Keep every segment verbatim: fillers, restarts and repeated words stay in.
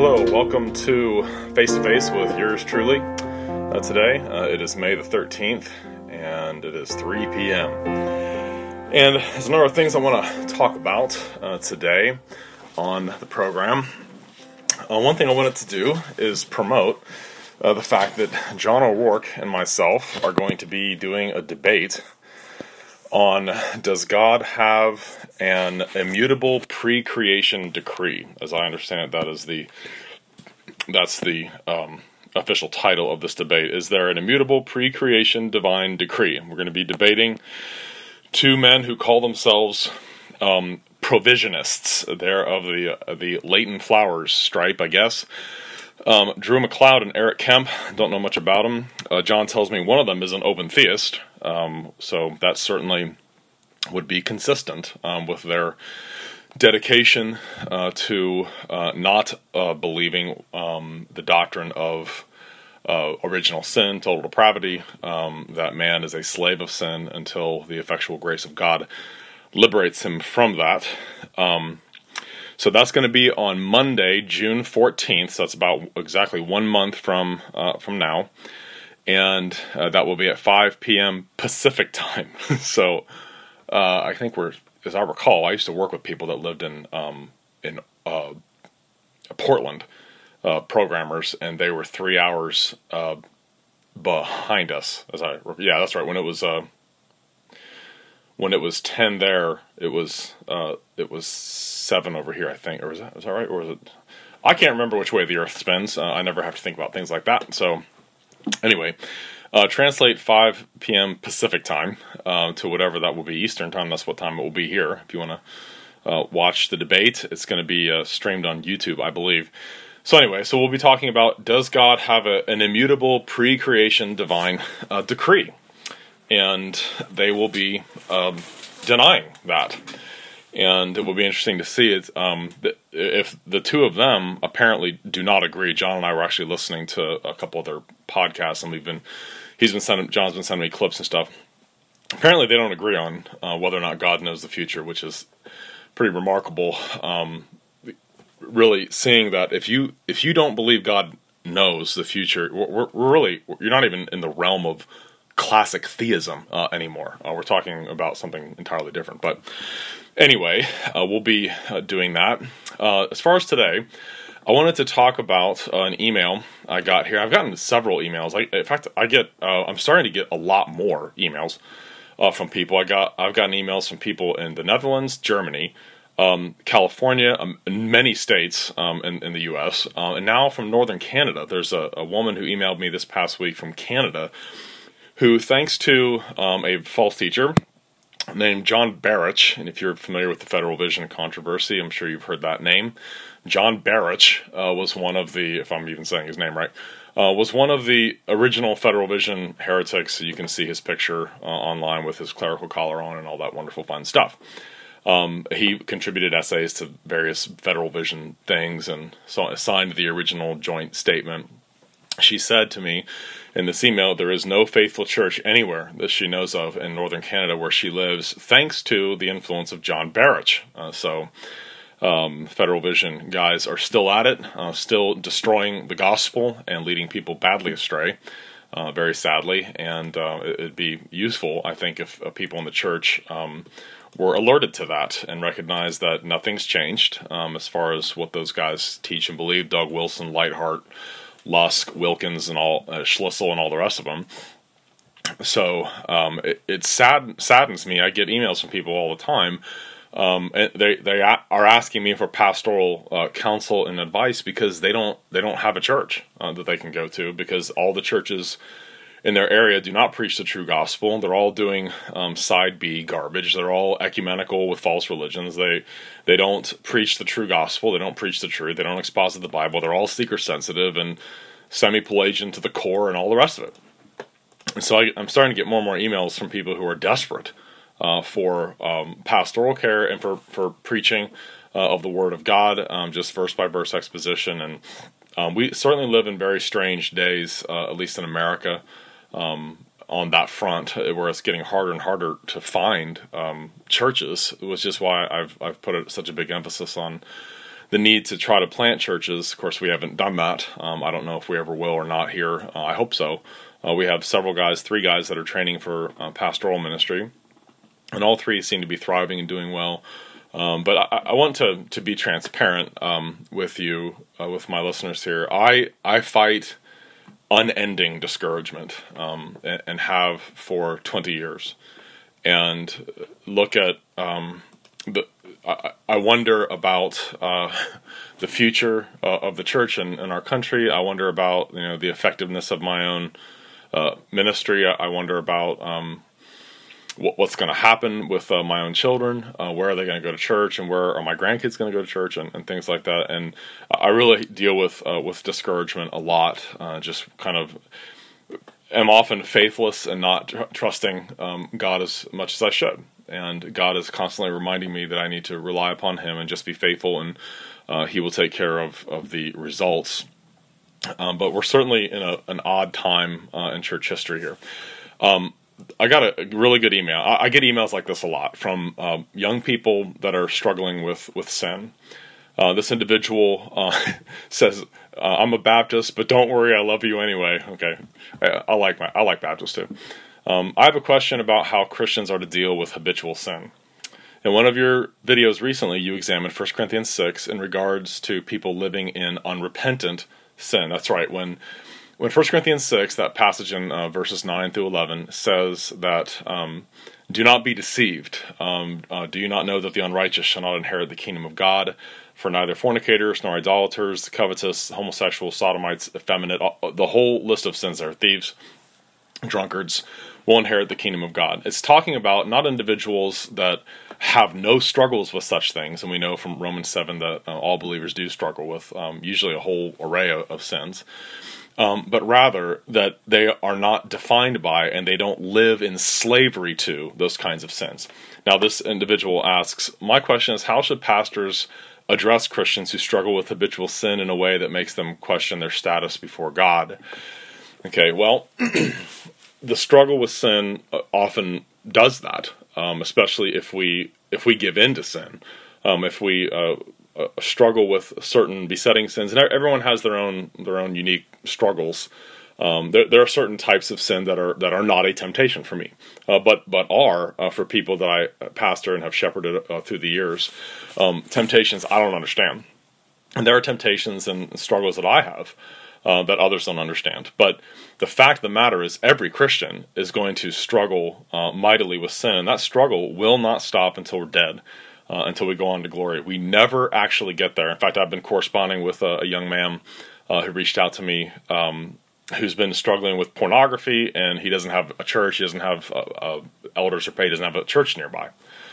Hello, welcome to Face to Face with yours truly. Uh, today, uh, it is May the thirteenth, and it is three p.m. And there's a number of things I want to talk about uh, today on the program. Uh, one thing I wanted to do is promote uh, the fact that John O'Rourke and myself are going to be doing a debate on does God have an immutable pre-creation decree? As I understand it, that is the that's the um, official title of this debate. Is there an immutable pre-creation divine decree? We're going to be debating two men who call themselves um, provisionists. They're of the uh, the Leighton Flowers stripe, I guess. Um, Drew McLeod and Eric Kemp, don't know much about them. Uh, John tells me one of them is an open theist, um, so that certainly would be consistent um, with their dedication uh, to uh, not uh, believing um, the doctrine of uh, original sin, total depravity, um, that man is a slave of sin until the effectual grace of God liberates him from that. Um, So that's going to be on Monday, June fourteenth. So that's about exactly one month from uh, from now, and uh, that will be at five p.m. Pacific time. so uh, I think we're, as I recall, I used to work with people that lived in um, in uh, Portland, uh, programmers, and they were three hours uh, behind us. As I yeah, that's right. When it was uh, when it was ten there, it was uh, it was seven over here, I think. Or was that, was that right? Or was it? I can't remember which way the Earth spins. Uh, I never have to think about things like that. So, anyway, uh, translate five p.m. Pacific time uh, to whatever that will be Eastern time. That's what time it will be here. If you want to uh, watch the debate, it's going to be uh, streamed on YouTube, I believe. So anyway, so we'll be talking about, does God have a, an immutable pre-creation divine uh, decree? And they will be um, denying that. And it will be interesting to see it, um, if the two of them apparently do not agree. John and I were actually listening to a couple of their podcasts, and we've been, he's been sending, John's been sending me clips and stuff. Apparently, they don't agree on uh, whether or not God knows the future, which is pretty remarkable. Um, really seeing that if you if you don't believe God knows the future, we're, we're really you're not even in the realm of classic theism uh, anymore. Uh, we're talking about something entirely different, but. Anyway, uh, we'll be uh, doing that. Uh, as far as today, I wanted to talk about uh, an email I got here. I've gotten several emails. I, in fact, I get uh, I'm starting to get a lot more emails uh, from people. I got I've gotten emails from people in the Netherlands, Germany, um, California, um, many states um, in, in the U S, uh, and now from Northern Canada. There's a, a woman who emailed me this past week from Canada, who, thanks to um, a false teacher named John Barrich, and if you're familiar with the Federal Vision controversy, I'm sure you've heard that name. John Barrich uh, was one of the, if I'm even saying his name right, uh, was one of the original Federal Vision heretics. You can see his picture uh, online with his clerical collar on and all that wonderful fun stuff. Um, he contributed essays to various Federal Vision things and so, signed the original joint statement. She said to me in this email, there is no faithful church anywhere that she knows of in Northern Canada where she lives, thanks to the influence of John Barrich. Uh, so um, Federal Vision guys are still at it, uh, still destroying the gospel and leading people badly astray, uh, very sadly. And uh, it'd be useful, I think, if uh, people in the church um, were alerted to that and recognized that nothing's changed um, as far as what those guys teach and believe. Doug Wilson, Lightheart, Lusk, Wilkins, and all uh, Schlissel, and all the rest of them. So um, it, it sad, saddens me. I get emails from people all the time. Um, and they they a- are asking me for pastoral uh, counsel and advice because they don't they don't have a church uh, that they can go to, because all the churches in their area do not preach the true gospel. They're all doing um, side B garbage. They're all ecumenical with false religions. They they don't preach the true gospel. They don't preach the truth. They don't exposit the Bible. They're all seeker sensitive and semi-Pelagian to the core and all the rest of it. And so I, I'm starting to get more and more emails from people who are desperate uh, for um, pastoral care and for, for preaching uh, of the Word of God, um, just verse-by-verse exposition. And um, we certainly live in very strange days, uh, at least in America, Um, on that front, where it's getting harder and harder to find um, churches, which is why I've I've put such a big emphasis on the need to try to plant churches. Of course, we haven't done that. Um, I don't know if we ever will or not here. Uh, I hope so. Uh, we have several guys, three guys that are training for uh, pastoral ministry, and all three seem to be thriving and doing well. Um, but I, I want to, to be transparent um, with you, uh, with my listeners here. I I fight unending discouragement um, and, and have for twenty years. And look at um, the. I, I wonder about uh, the future uh, of the church in, in our country. I wonder about you know the effectiveness of my own uh, ministry. I, I wonder about um, what, what's going to happen with uh, my own children. Uh, where are they going to go to church, and where are my grandkids going to go to church, and, and things like that. And I really deal with uh, with discouragement a lot. Uh, just kind of. am often faithless and not tr- trusting um, God as much as I should. And God is constantly reminding me that I need to rely upon Him and just be faithful, and uh, He will take care of, of the results. Um, but we're certainly in a, an odd time uh, in church history here. Um, I got a, a really good email. I, I get emails like this a lot from uh, young people that are struggling with, with sin. Uh, this individual uh, says, uh, "I'm a Baptist, but don't worry, I love you anyway." Okay, I, I like my I like Baptists too. Um, I have a question about how Christians are to deal with habitual sin. In one of your videos recently, you examined First Corinthians six in regards to people living in unrepentant sin. That's right. When when First Corinthians six, that passage in uh, verses nine through eleven, says that um, do not be deceived. Um, uh, do you not know that the unrighteous shall not inherit the kingdom of God? For neither fornicators, nor idolaters, covetous, homosexuals, sodomites, effeminate, the whole list of sins there, thieves, drunkards, will inherit the kingdom of God. It's talking about not individuals that have no struggles with such things, and we know from Romans seven that uh, all believers do struggle with um, usually a whole array of, of sins, um, but rather that they are not defined by and they don't live in slavery to those kinds of sins. Now, this individual asks, my question is, how should pastors address Christians who struggle with habitual sin in a way that makes them question their status before God? Okay, well, the struggle with sin often does that, um, especially if we if we give in to sin. Um, if we uh, uh, struggle with certain besetting sins, and everyone has their own their own unique struggles. Um, there, there are certain types of sin that are that are not a temptation for me, uh, but but are uh, for people that I pastor and have shepherded uh, through the years. Um, temptations I don't understand, and there are temptations and struggles that I have uh, that others don't understand. But the fact of the matter is, every Christian is going to struggle uh, mightily with sin, and that struggle will not stop until we're dead, uh, until we go on to glory. We never actually get there. In fact, I've been corresponding with a, a young man uh, who reached out to me. Um, who's been struggling with pornography, and he doesn't have a church, he doesn't have uh, uh, elders or pay, he doesn't have a church nearby.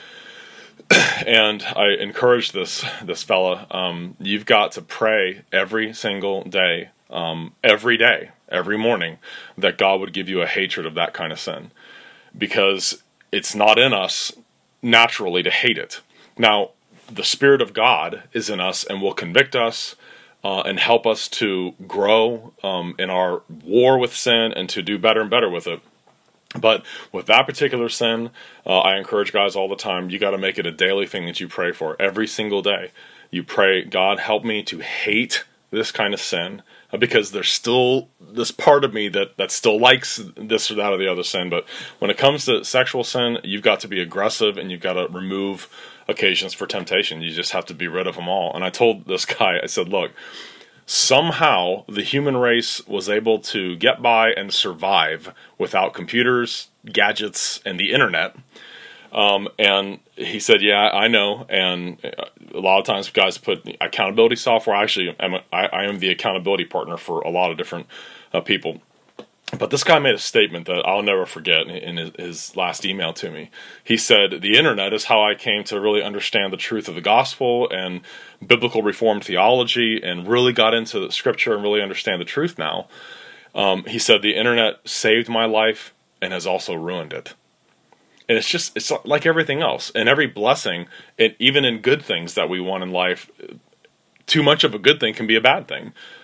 And I encourage this this fella, um, you've got to pray every single day, um, every day, every morning, that God would give you a hatred of that kind of sin. Because it's not in us naturally to hate it. Now, the Spirit of God is in us and will convict us, Uh, and help us to grow um, in our war with sin and to do better and better with it. But with that particular sin, uh, I encourage guys all the time, you got to make it a daily thing that you pray for. Every single day, you pray, God, help me to hate this kind of sin, uh, because there's still this part of me that, that still likes this or that or the other sin. But when it comes to sexual sin, you've got to be aggressive, and you've got to remove occasions for temptation. You just have to be rid of them all. And I told this guy, I said, look, somehow the human race was able to get by and survive without computers, gadgets, and the internet. Um, and he said, yeah, I know. And a lot of times guys put accountability software. I actually am, a, I, I am the accountability partner for a lot of different uh, people. But this guy made a statement that I'll never forget in his, his last email to me. He said, the internet is how I came to really understand the truth of the gospel and biblical reformed theology, and really got into the scripture and really understand the truth now. Um, he said, the internet saved my life and has also ruined it. And it's just, it's like everything else. And every blessing, and even in good things that we want in life, too much of a good thing can be a bad thing.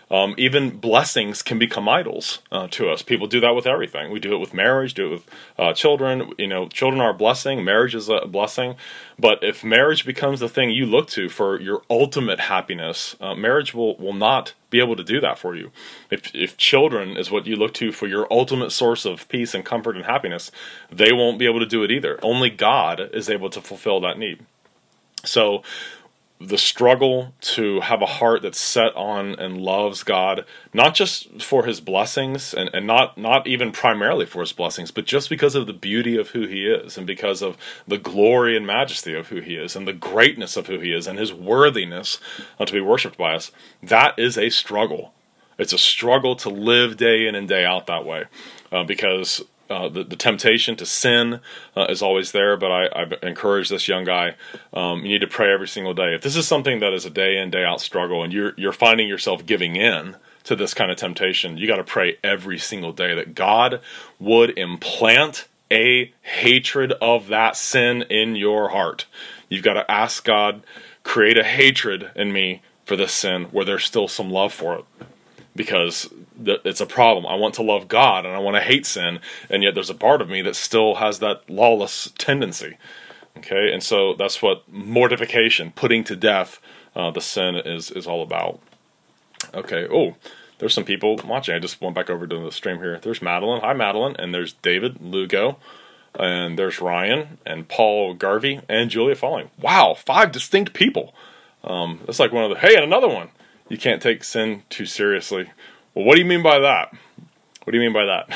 Um, even blessings can become idols uh, to us. People do that with everything. We do it with marriage, do it with uh, children. You know, children are a blessing. Marriage is a blessing. But if marriage becomes the thing you look to for your ultimate happiness, uh, marriage will, will not be able to do that for you. If if children is what you look to for your ultimate source of peace and comfort and happiness, they won't be able to do it either. Only God is able to fulfill that need. So the struggle to have a heart that's set on and loves God, not just for his blessings, and, and not, not even primarily for his blessings, but just because of the beauty of who he is, and because of the glory and majesty of who he is, and the greatness of who he is, and his worthiness uh, to be worshipped by us, that is a struggle. It's a struggle to live day in and day out that way, uh, because Uh, the, the temptation to sin uh, is always there, but I, I've encouraged this young guy, um, you need to pray every single day. If this is something that is a day in, day out struggle, and you're you're finding yourself giving in to this kind of temptation, you got to pray every single day that God would implant a hatred of that sin in your heart. You've got to ask God, create a hatred in me for this sin where there's still some love for it. Because it's a problem. I want to love God and I want to hate sin, and yet there's a part of me that still has that lawless tendency. Okay, and so that's what mortification, putting to death uh, the sin, is is all about. Okay. Oh, there's some people watching. I just went back over to the stream here. There's Madeline. Hi, Madeline. And there's David Lugo, and there's Ryan and Paul Garvey and Julia Falling. Wow, five distinct people. Um, that's like one of the. Hey, and another one. You can't take sin too seriously. Well, what do you mean by that? What do you mean by that?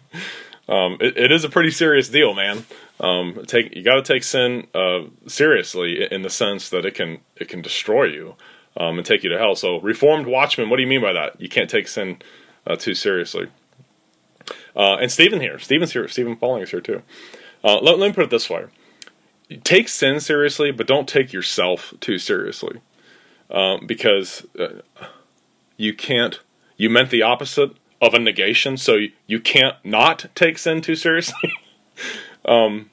um, it, it is a pretty serious deal, man. Um, take you got to take sin uh, seriously in the sense that it can it can destroy you um, and take you to hell. So, Reformed Watchman, what do you mean by that? You can't take sin uh, too seriously. Uh, and Stephen here, Stephen's here, Stephen Falling is here too. Uh, let, let me put it this way: take sin seriously, but don't take yourself too seriously. Um, because uh, you can't, you meant the opposite of a negation, so you, you can't not take sin too seriously. um,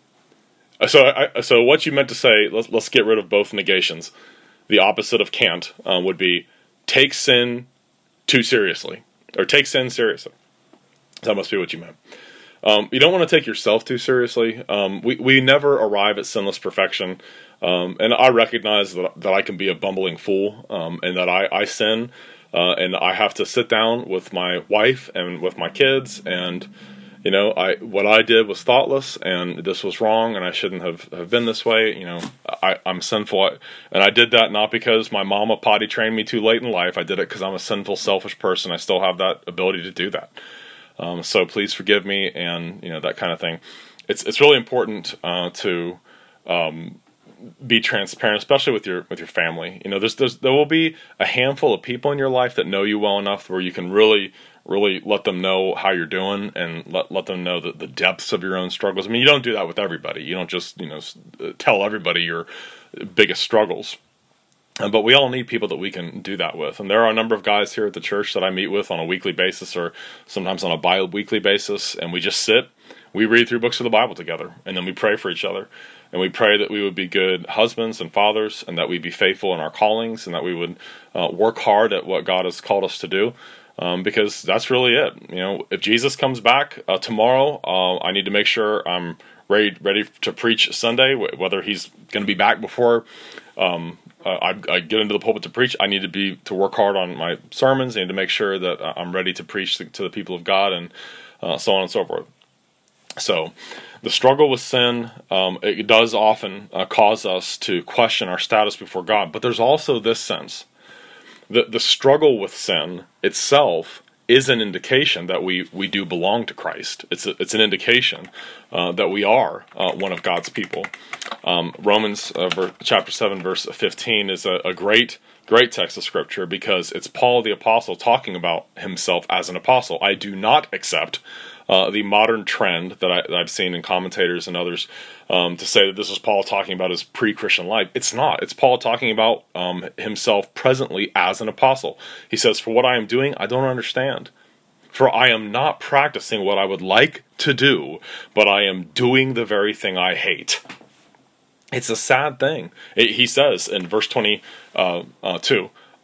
so I, so what you meant to say, let's, let's get rid of both negations. The opposite of can't um, would be take sin too seriously, or take sin seriously. That must be what you meant. Um, you don't want to take yourself too seriously. Um, we, we never arrive at sinless perfection. Um, and I recognize that, that I can be a bumbling fool, um, and that I, I sin, uh, and I have to sit down with my wife and with my kids, and, you know, I what I did was thoughtless, and this was wrong, and I shouldn't have, have been this way. You know, I, I'm sinful, and I did that not because my mama potty trained me too late in life. I did it because I'm a sinful, selfish person. I still have that ability to do that. Um, so please forgive me, and, you know, that kind of thing. It's it's really important uh, to um, be transparent, especially with your with your family. You know, there's, there's there will be a handful of people in your life that know you well enough where you can really, really let them know how you're doing, and let let them know the, the depths of your own struggles. I mean, you don't do that with everybody. You don't just, you know, tell everybody your biggest struggles. Uh, but we all need people that we can do that with. And there are a number of guys here at the church that I meet with on a weekly basis, or sometimes on a bi-weekly basis, and we just sit, we read through books of the Bible together, and then we pray for each other. And we pray that we would be good husbands and fathers, and that we'd be faithful in our callings, and that we would uh, work hard at what God has called us to do. Um, because that's really it. You know, if Jesus comes back uh, tomorrow, uh, I need to make sure I'm ready ready to preach Sunday. Whether he's going to be back before um, uh, I, I get into the pulpit to preach, I need to be to work hard on my sermons. I need to make sure that I'm ready to preach to, to the people of God, and uh, so on and so forth. So, the struggle with sin, um, it does often uh, cause us to question our status before God. But there's also this sense. The, the struggle with sin itself is an indication that we, we do belong to Christ. It's a, it's an indication uh, that we are uh, one of God's people. Um, Romans uh, ver- chapter seven, verse fifteen is a, a great, great text of Scripture, because it's Paul the Apostle talking about himself as an apostle. I do not accept Uh, the modern trend that, I, that I've seen in commentators and others um, to say that this is Paul talking about his pre-Christian life. It's not. It's Paul talking about um, himself presently as an apostle. He says, "For what I am doing, I don't understand. For I am not practicing what I would like to do, but I am doing the very thing I hate." It's a sad thing. It, he says in verse twenty-two,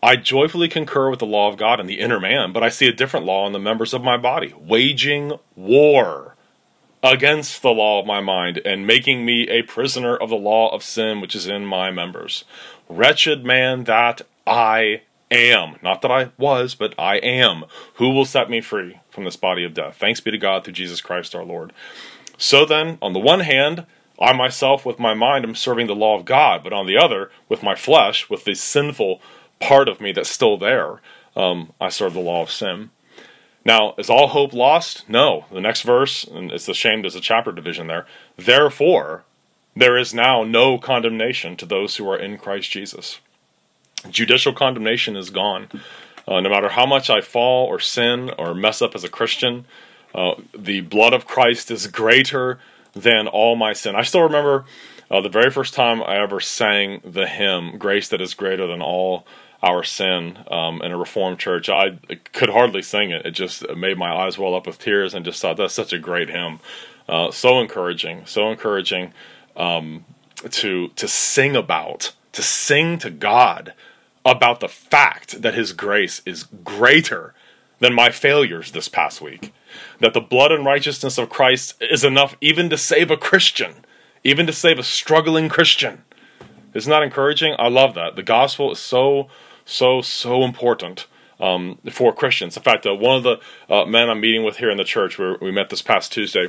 I joyfully concur with the law of God in the inner man, but I see a different law in the members of my body, waging war against the law of my mind and making me a prisoner of the law of sin which is in my members. Wretched man that I am. Not that I was, but I am. Who will set me free from this body of death? Thanks be to God through Jesus Christ our Lord. So then, on the one hand, I myself with my mind am serving the law of God, but on the other, with my flesh, with the sinful part of me that's still there, um, I serve the law of sin. Now, is all hope lost? No. The next verse, and it's a shame there's a chapter division there. Therefore, there is now no condemnation to those who are in Christ Jesus. Judicial condemnation is gone. Uh, no matter how much I fall or sin or mess up as a Christian, uh, the blood of Christ is greater than all my sin. I still remember uh, the very first time I ever sang the hymn, Grace That Is Greater Than All Our Sin, um, in a Reformed church. I could hardly sing it. It just made my eyes well up with tears and just thought, that's such a great hymn. Uh, so encouraging, so encouraging um, to to sing about, to sing to God about the fact that His grace is greater than my failures this past week. That the blood and righteousness of Christ is enough even to save a Christian, even to save a struggling Christian. Isn't that encouraging? I love that. The gospel is so, so, so important um, for Christians. In fact, uh, one of the uh, men I'm meeting with here in the church, where we met this past Tuesday,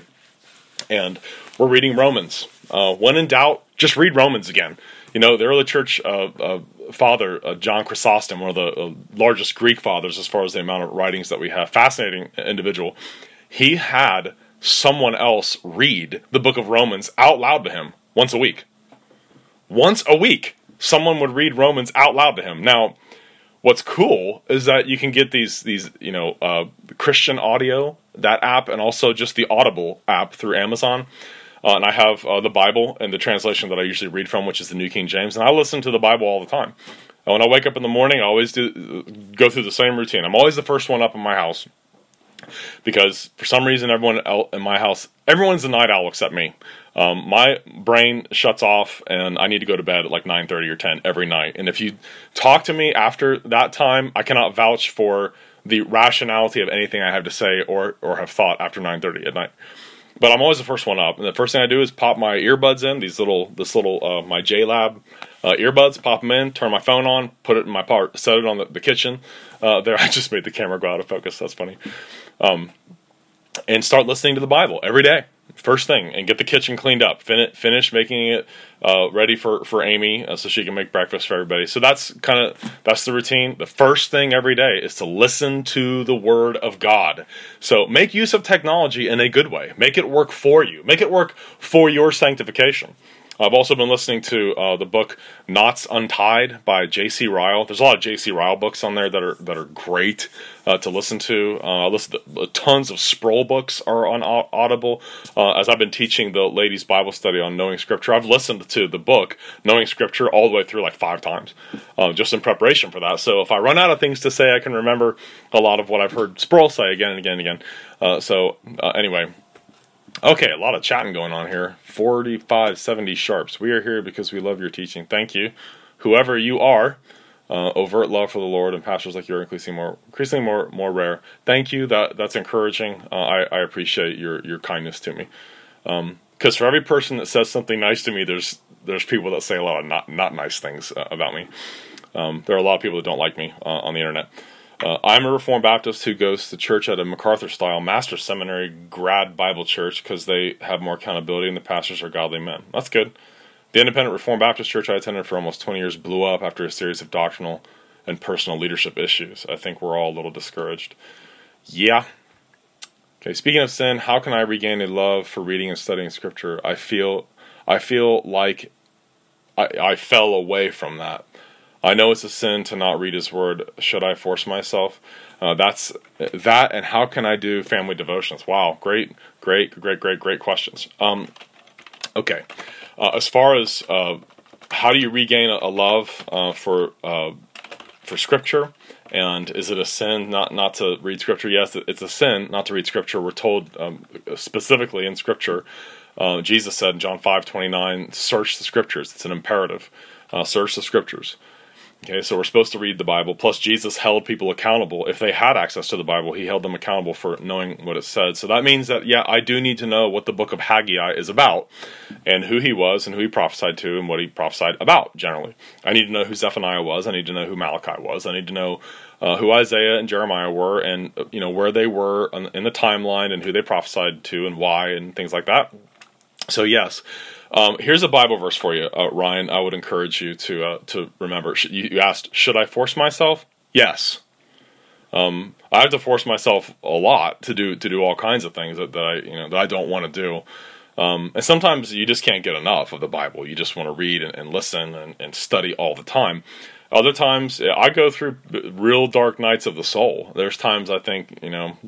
and we're reading Romans. Uh, when in doubt, just read Romans again. You know, the early church uh, uh, father, uh, John Chrysostom, one of the uh, largest Greek fathers as far as the amount of writings that we have, fascinating individual, he had someone else read the book of Romans out loud to him once a week. Once a week, someone would read Romans out loud to him. Now, what's cool is that you can get these, these you know, uh, Christian Audio, that app, and also just the Audible app through Amazon. Uh, and I have uh, the Bible and the translation that I usually read from, which is the New King James. And I listen to the Bible all the time. And when I wake up in the morning, I always do go through the same routine. I'm always the first one up in my house. Because for some reason, everyone in my house, everyone's a night owl except me. Um, my brain shuts off, and I need to go to bed at like nine thirty or ten every night. And if you talk to me after that time, I cannot vouch for the rationality of anything I have to say or, or have thought after nine thirty at night. But I'm always the first one up, and the first thing I do is pop my earbuds in, these little, this little, uh, my JLab uh, earbuds, pop them in, turn my phone on, put it in my part, set it on the, the kitchen. Uh, there, I just made the camera go out of focus, that's funny. Um, and start listening to the Bible every day, first thing, and get the kitchen cleaned up, fin- finish making it uh, ready for, for Amy uh, so she can make breakfast for everybody. So that's kind of, that's the routine. The first thing every day is to listen to the Word of God. So make use of technology in a good way. Make it work for you. Make it work for your sanctification. I've also been listening to uh, the book Knots Untied by J C Ryle. There's a lot of J C Ryle books on there that are that are great uh, to listen to. Uh, I listen to tons of Sproul books are on Audible. Uh, as I've been teaching the ladies' Bible study on Knowing Scripture, I've listened to the book Knowing Scripture all the way through like five times, uh, just in preparation for that. So if I run out of things to say, I can remember a lot of what I've heard Sproul say again and again and again. Uh, so uh, anyway. Okay, a lot of chatting going on here. forty-five seventy sharps. We are here because we love your teaching. Thank you. Whoever you are, uh, overt love for the Lord and pastors like you are increasingly more, increasingly more, more rare. Thank you. That that's encouraging. Uh, I, I appreciate your, your kindness to me. Um, because for every person that says something nice to me, there's there's people that say a lot of not not nice things uh, about me. Um, there are a lot of people that don't like me uh, on the internet. Uh, I'm a Reformed Baptist who goes to church at a MacArthur-style Master's Seminary grad Bible church because they have more accountability and the pastors are godly men. That's good. The Independent Reformed Baptist church I attended for almost twenty years blew up after a series of doctrinal and personal leadership issues. I think we're all a little discouraged. Yeah. Okay, speaking of sin, how can I regain a love for reading and studying Scripture? I feel, I feel like I, I fell away from that. I know it's a sin to not read His Word. Should I force myself? Uh, that's that, and how can I do family devotions? Wow, great, great, great, great, great questions. Um, okay, uh, as far as uh, how do you regain a, a love uh, for uh, for Scripture, and is it a sin not not to read Scripture? Yes, it's a sin not to read Scripture. We're told um, specifically in Scripture. Uh, Jesus said in John five twenty-nine, "Search the Scriptures." It's an imperative. Uh, search the Scriptures. Okay, so we're supposed to read the Bible. Plus, Jesus held people accountable. If they had access to the Bible, he held them accountable for knowing what it said. So that means that, yeah, I do need to know what the book of Haggai is about, and who he was, and who he prophesied to, and what he prophesied about, generally. I need to know who Zephaniah was. I need to know who Malachi was. I need to know uh, who Isaiah and Jeremiah were, and you know where they were in the timeline, and who they prophesied to, and why, and things like that. So, yes. Um, here's a Bible verse for you, uh, Ryan. I would encourage you to uh, to remember. You, you asked, should I force myself? Yes. Um, I have to force myself a lot to do to do all kinds of things that, that I you know that I don't want to do. Um, and sometimes you just can't get enough of the Bible. You just want to read and, and listen and, and study all the time. Other times, I go through real dark nights of the soul. There's times I think, you know.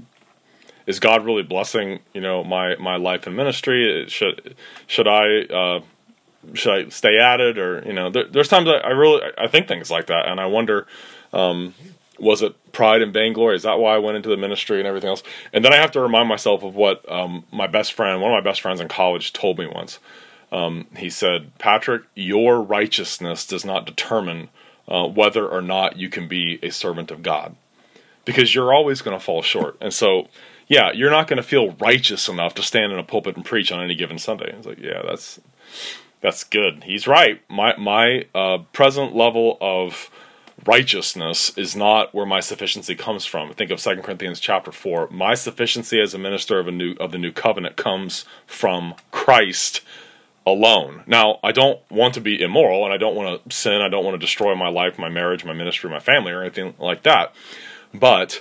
Is God really blessing, you know, my, my life and ministry? Should should I uh, should I stay at it, or you know? There, there's times I, I really I think things like that, and I wonder, um, was it pride and vainglory? Is that why I went into the ministry and everything else? And then I have to remind myself of what um, my best friend, one of my best friends in college, told me once. Um, he said, "Patrick, your righteousness does not determine uh, whether or not you can be a servant of God, because you're always going to fall short." And so. Yeah, you're not going to feel righteous enough to stand in a pulpit and preach on any given Sunday. It's like, yeah, that's that's good. He's right. My my uh, present level of righteousness is not where my sufficiency comes from. Think of Second Corinthians chapter four. My sufficiency as a minister of a new of the new covenant comes from Christ alone. Now, I don't want to be immoral, and I don't want to sin. I don't want to destroy my life, my marriage, my ministry, my family, or anything like that. But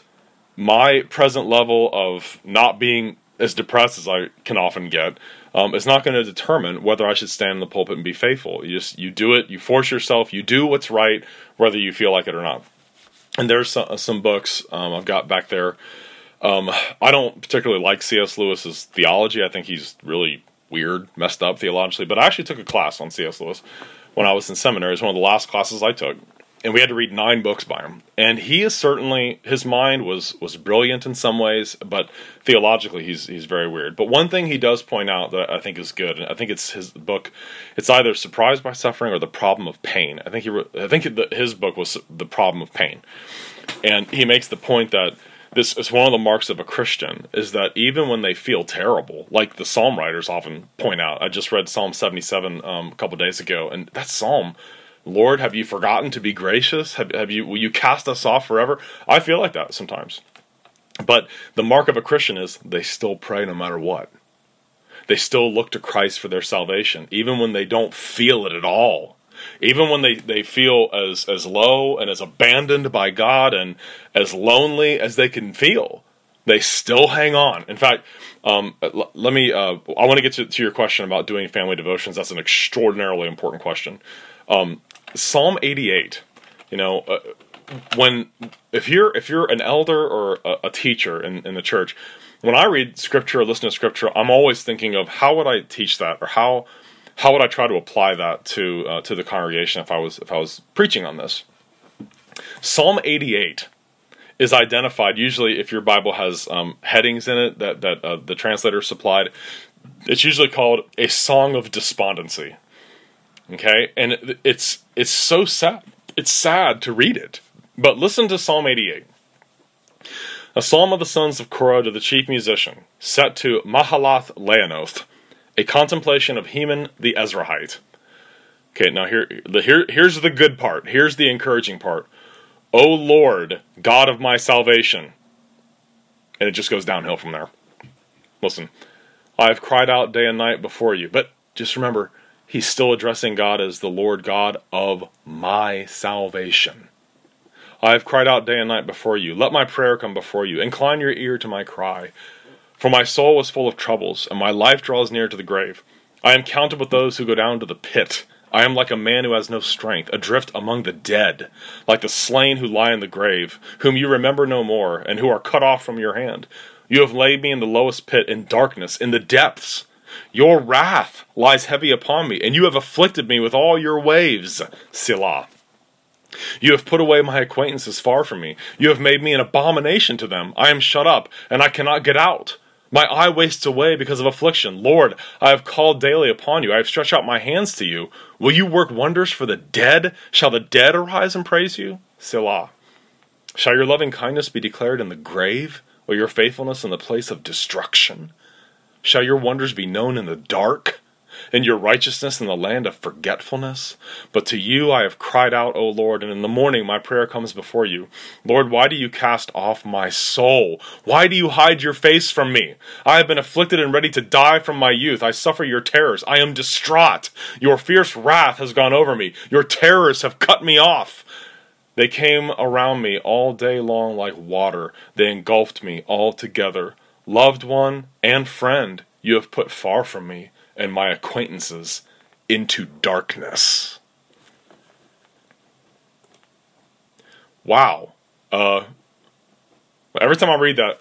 my present level of not being as depressed as I can often get um, is not going to determine whether I should stand in the pulpit and be faithful. You just you do it, you force yourself, you do what's right, whether you feel like it or not. And there's some, some books um, I've got back there. Um, I don't particularly like C S Lewis's theology. I think he's really weird, messed up theologically. But I actually took a class on C S Lewis when I was in seminary. It was one of the last classes I took. And we had to read nine books by him. And he is certainly, his mind was was brilliant in some ways, but theologically he's he's very weird. But one thing he does point out that I think is good, and I think it's his book, it's either Surprised by Suffering or The Problem of Pain. I think he wrote, I think the, his book was The Problem of Pain. And he makes the point that this is one of the marks of a Christian, is that even when they feel terrible, like the psalm writers often point out. I just read Psalm seventy-seven um, a couple days ago, and that psalm, Lord, have you forgotten to be gracious? Have, have you, will you cast us off forever? I feel like that sometimes. But the mark of a Christian is they still pray no matter what. They still look to Christ for their salvation, even when they don't feel it at all. Even when they, they feel as, as low and as abandoned by God and as lonely as they can feel, they still hang on. In fact, um, l- let me, uh, I want to get to, to your question about doing family devotions. That's an extraordinarily important question. Um, Psalm eighty-eight, you know, uh, when if you're if you're an elder or a, a teacher in, in the church, when I read scripture or listen to scripture, I'm always thinking of how would I teach that, or how how would I try to apply that to uh, to the congregation if I was if I was preaching on this. Psalm eighty-eight is identified usually if your Bible has um, headings in it that that uh, the translator supplied. It's usually called a song of despondency. Okay, and it's it's so sad. It's sad to read it. But listen to Psalm eighty-eight. A psalm of the sons of Korah to the chief musician, set to Mahalath Leanoth, a contemplation of Heman the Ezrahite. Okay, now here, the, here here's the good part. Here's the encouraging part. O Lord, God of my salvation. And it just goes downhill from there. Listen, I have cried out day and night before you. But just remember, he's still addressing God as the Lord God of my salvation. I have cried out day and night before you. Let my prayer come before you. Incline your ear to my cry. For my soul was full of troubles, and my life draws near to the grave. I am counted with those who go down to the pit. I am like a man who has no strength, adrift among the dead, like the slain who lie in the grave, whom you remember no more, and who are cut off from your hand. You have laid me in the lowest pit, in darkness, in the depths. Your wrath lies heavy upon me, and you have afflicted me with all your waves. Selah. You have put away my acquaintances far from me. You have made me an abomination to them. I am shut up, and I cannot get out. My eye wastes away because of affliction. Lord, I have called daily upon you. I have stretched out my hands to you. Will you work wonders for the dead? Shall the dead arise and praise you? Selah. Shall your loving kindness be declared in the grave, or your faithfulness in the place of destruction? Shall your wonders be known in the dark, and your righteousness in the land of forgetfulness? But to you I have cried out, O Lord, and in the morning my prayer comes before you. Lord, why do you cast off my soul? Why do you hide your face from me? I have been afflicted and ready to die from my youth. I suffer your terrors. I am distraught. Your fierce wrath has gone over me. Your terrors have cut me off. They came around me all day long like water. They engulfed me altogether. Loved one and friend, you have put far from me, and my acquaintances into darkness. Wow. Uh, every time I read that,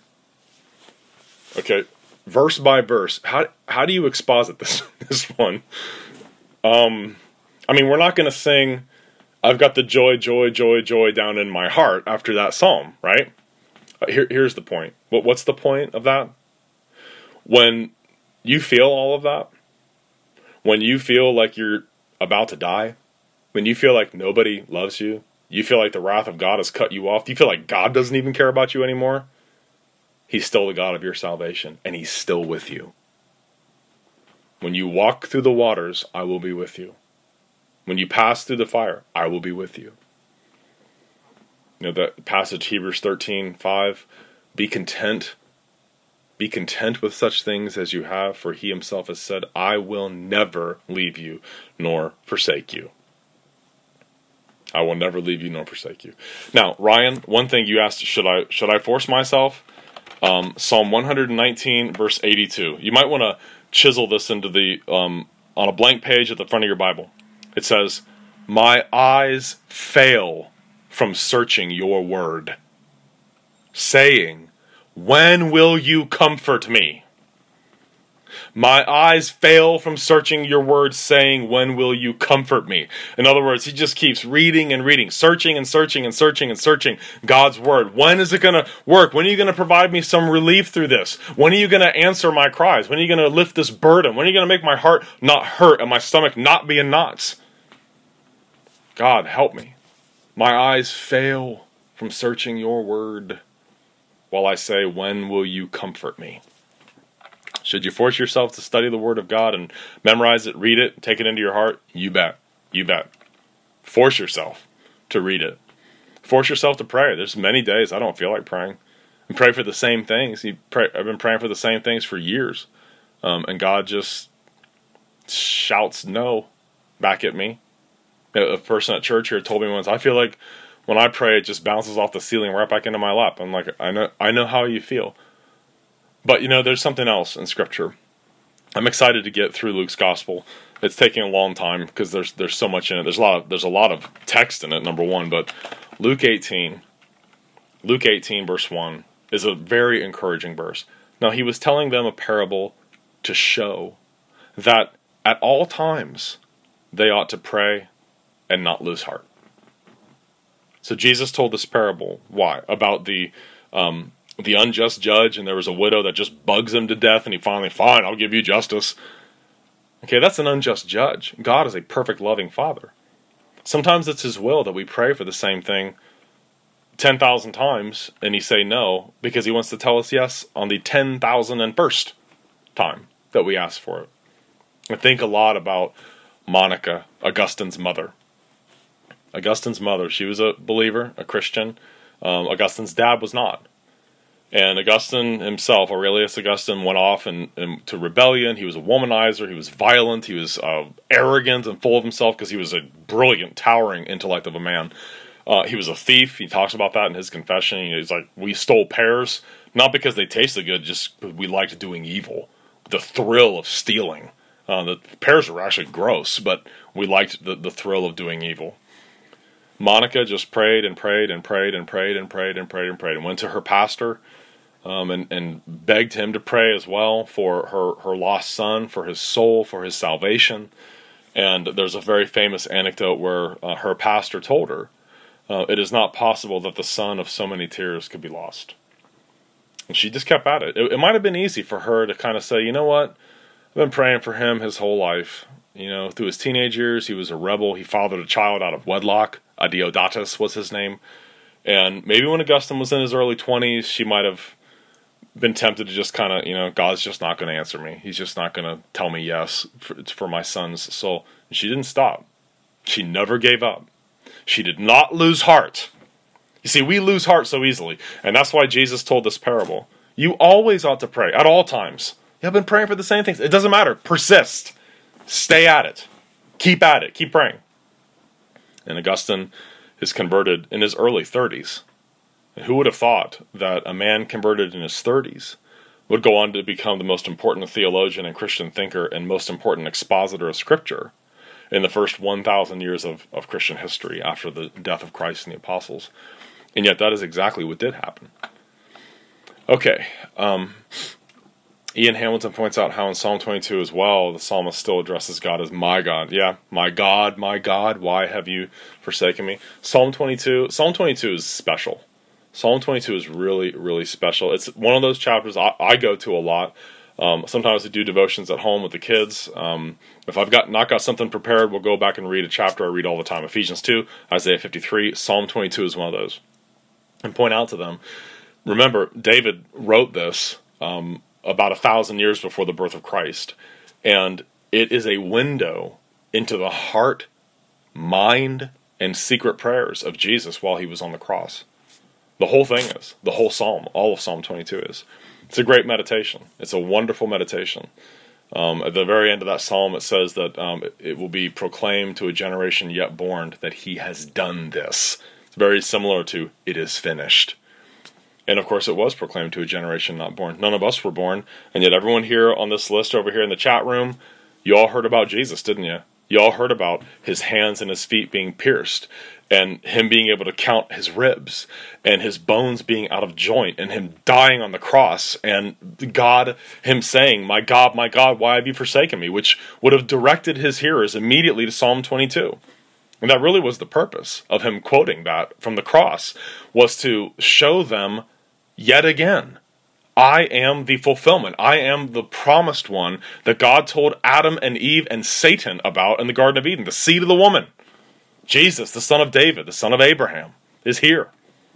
okay, verse by verse, how how do you exposit this this one? Um, I mean, we're not going to sing, I've got the joy, joy, joy, joy down in my heart after that psalm, right? Uh, here, here's the point. What, what's the point of that? When you feel all of that, when you feel like you're about to die, when you feel like nobody loves you, you feel like the wrath of God has cut you off, you feel like God doesn't even care about you anymore, He's still the God of your salvation, and He's still with you. When you walk through the waters, I will be with you. When you pass through the fire, I will be with you. You know, that passage, Hebrews thirteen five, be content. Be content with such things as you have, for He Himself has said, I will never leave you nor forsake you. I will never leave you nor forsake you. Now, Ryan, one thing you asked, should I should I force myself? Um, Psalm one nineteen, verse eighty-two. You might want to chisel this into the um, on a blank page at the front of your Bible. It says, my eyes fail from searching your word, saying, when will you comfort me? My eyes fail from searching your word, saying, when will you comfort me? In other words, he just keeps reading and reading, searching and searching and searching and searching God's word. When is it going to work? When are you going to provide me some relief through this? When are you going to answer my cries? When are you going to lift this burden? When are you going to make my heart not hurt and my stomach not be in knots? God, help me. My eyes fail from searching your word, while I say, when will you comfort me? Should you force yourself to study the Word of God and memorize it, read it, take it into your heart? You bet. You bet. Force yourself to read it. Force yourself to pray. There's many days I don't feel like praying. And pray for the same things. You pray, I've been praying for the same things for years. Um, and God just shouts no back at me. A person at church here told me once, I feel like when I pray, it just bounces off the ceiling right back into my lap. I'm like, I know, I know how you feel. But, you know, there's something else in Scripture. I'm excited to get through Luke's Gospel. It's taking a long time because there's there's so much in it. There's a lot of, there's a lot of text in it, number one. But Luke eighteen, Luke eighteen, verse one, is a very encouraging verse. Now, he was telling them a parable to show that at all times they ought to pray and not lose heart. So Jesus told this parable. Why? About the um, the unjust judge, and there was a widow that just bugs him to death, and he finally, fine, I'll give you justice. Okay, that's an unjust judge. God is a perfect, loving Father. Sometimes it's His will that we pray for the same thing ten thousand times, and He say no, because He wants to tell us yes on the ten thousand and first time that we ask for it. I think a lot about Monica, Augustine's mother. Augustine's mother, she was a believer, a Christian. Um, Augustine's dad was not. And Augustine himself, Aurelius Augustine, went off and, and to rebellion. He was a womanizer. He was violent. He was uh, arrogant and full of himself because he was a brilliant, towering intellect of a man. Uh, he was a thief. He talks about that in his confession. He's like, we stole pears, not because they tasted good, just because we liked doing evil. The thrill of stealing. Uh, the pears were actually gross, but we liked the, the thrill of doing evil. Monica just prayed and prayed and prayed and prayed and prayed and prayed and prayed and went to her pastor um, and, and begged him to pray as well for her, her lost son, for his soul, for his salvation. And there's a very famous anecdote where uh, her pastor told her, uh, it is not possible that the son of so many tears could be lost. And she just kept at it. It, it might have been easy for her to kind of say, you know what, I've been praying for him his whole life. You know, through his teenage years, he was a rebel. He fathered a child out of wedlock. Adeodatus was his name. And maybe when Augustine was in his early twenties, she might have been tempted to just kind of, you know, God's just not going to answer me. He's just not going to tell me yes for, for my son's soul. And she didn't stop. She never gave up. She did not lose heart. You see, we lose heart so easily. And that's why Jesus told this parable. You always ought to pray at all times. You've been praying for the same things. It doesn't matter. Persist. Stay at it. Keep at it. Keep praying. And Augustine is converted in his early thirties. And who would have thought that a man converted in his thirties would go on to become the most important theologian and Christian thinker and most important expositor of Scripture in the first one thousand years of, of Christian history after the death of Christ and the apostles? And yet that is exactly what did happen. Okay, um, Ian Hamilton points out how in Psalm twenty-two as well, the psalmist still addresses God as my God. Yeah, my God, my God, why have you forsaken me? Psalm twenty-two, Psalm twenty-two is special. Psalm twenty-two is really, really special. It's one of those chapters I, I go to a lot. Um, sometimes I do devotions at home with the kids. Um, if I've got not got something prepared, we'll go back and read a chapter I read all the time. Ephesians two, Isaiah fifty-three, Psalm twenty-two is one of those. And point out to them, remember, David wrote this um, about a thousand years before the birth of Christ. And it is a window into the heart, mind, and secret prayers of Jesus while he was on the cross. The whole thing is. The whole psalm. All of Psalm twenty-two is. It's a great meditation. It's a wonderful meditation. Um, at the very end of that psalm, it says that um, it will be proclaimed to a generation yet born that he has done this. It's very similar to, it is finished. And of course it was proclaimed to a generation not born. None of us were born, and yet everyone here on this list over here in the chat room, you all heard about Jesus, didn't you? You all heard about his hands and his feet being pierced, and him being able to count his ribs, and his bones being out of joint, and him dying on the cross, and God, him saying, my God, my God, why have you forsaken me? Which would have directed his hearers immediately to Psalm twenty-two. And that really was the purpose of him quoting that from the cross, was to show them yet again, I am the fulfillment. I am the promised one that God told Adam and Eve and Satan about in the Garden of Eden. The seed of the woman, Jesus, the son of David, the son of Abraham, is here.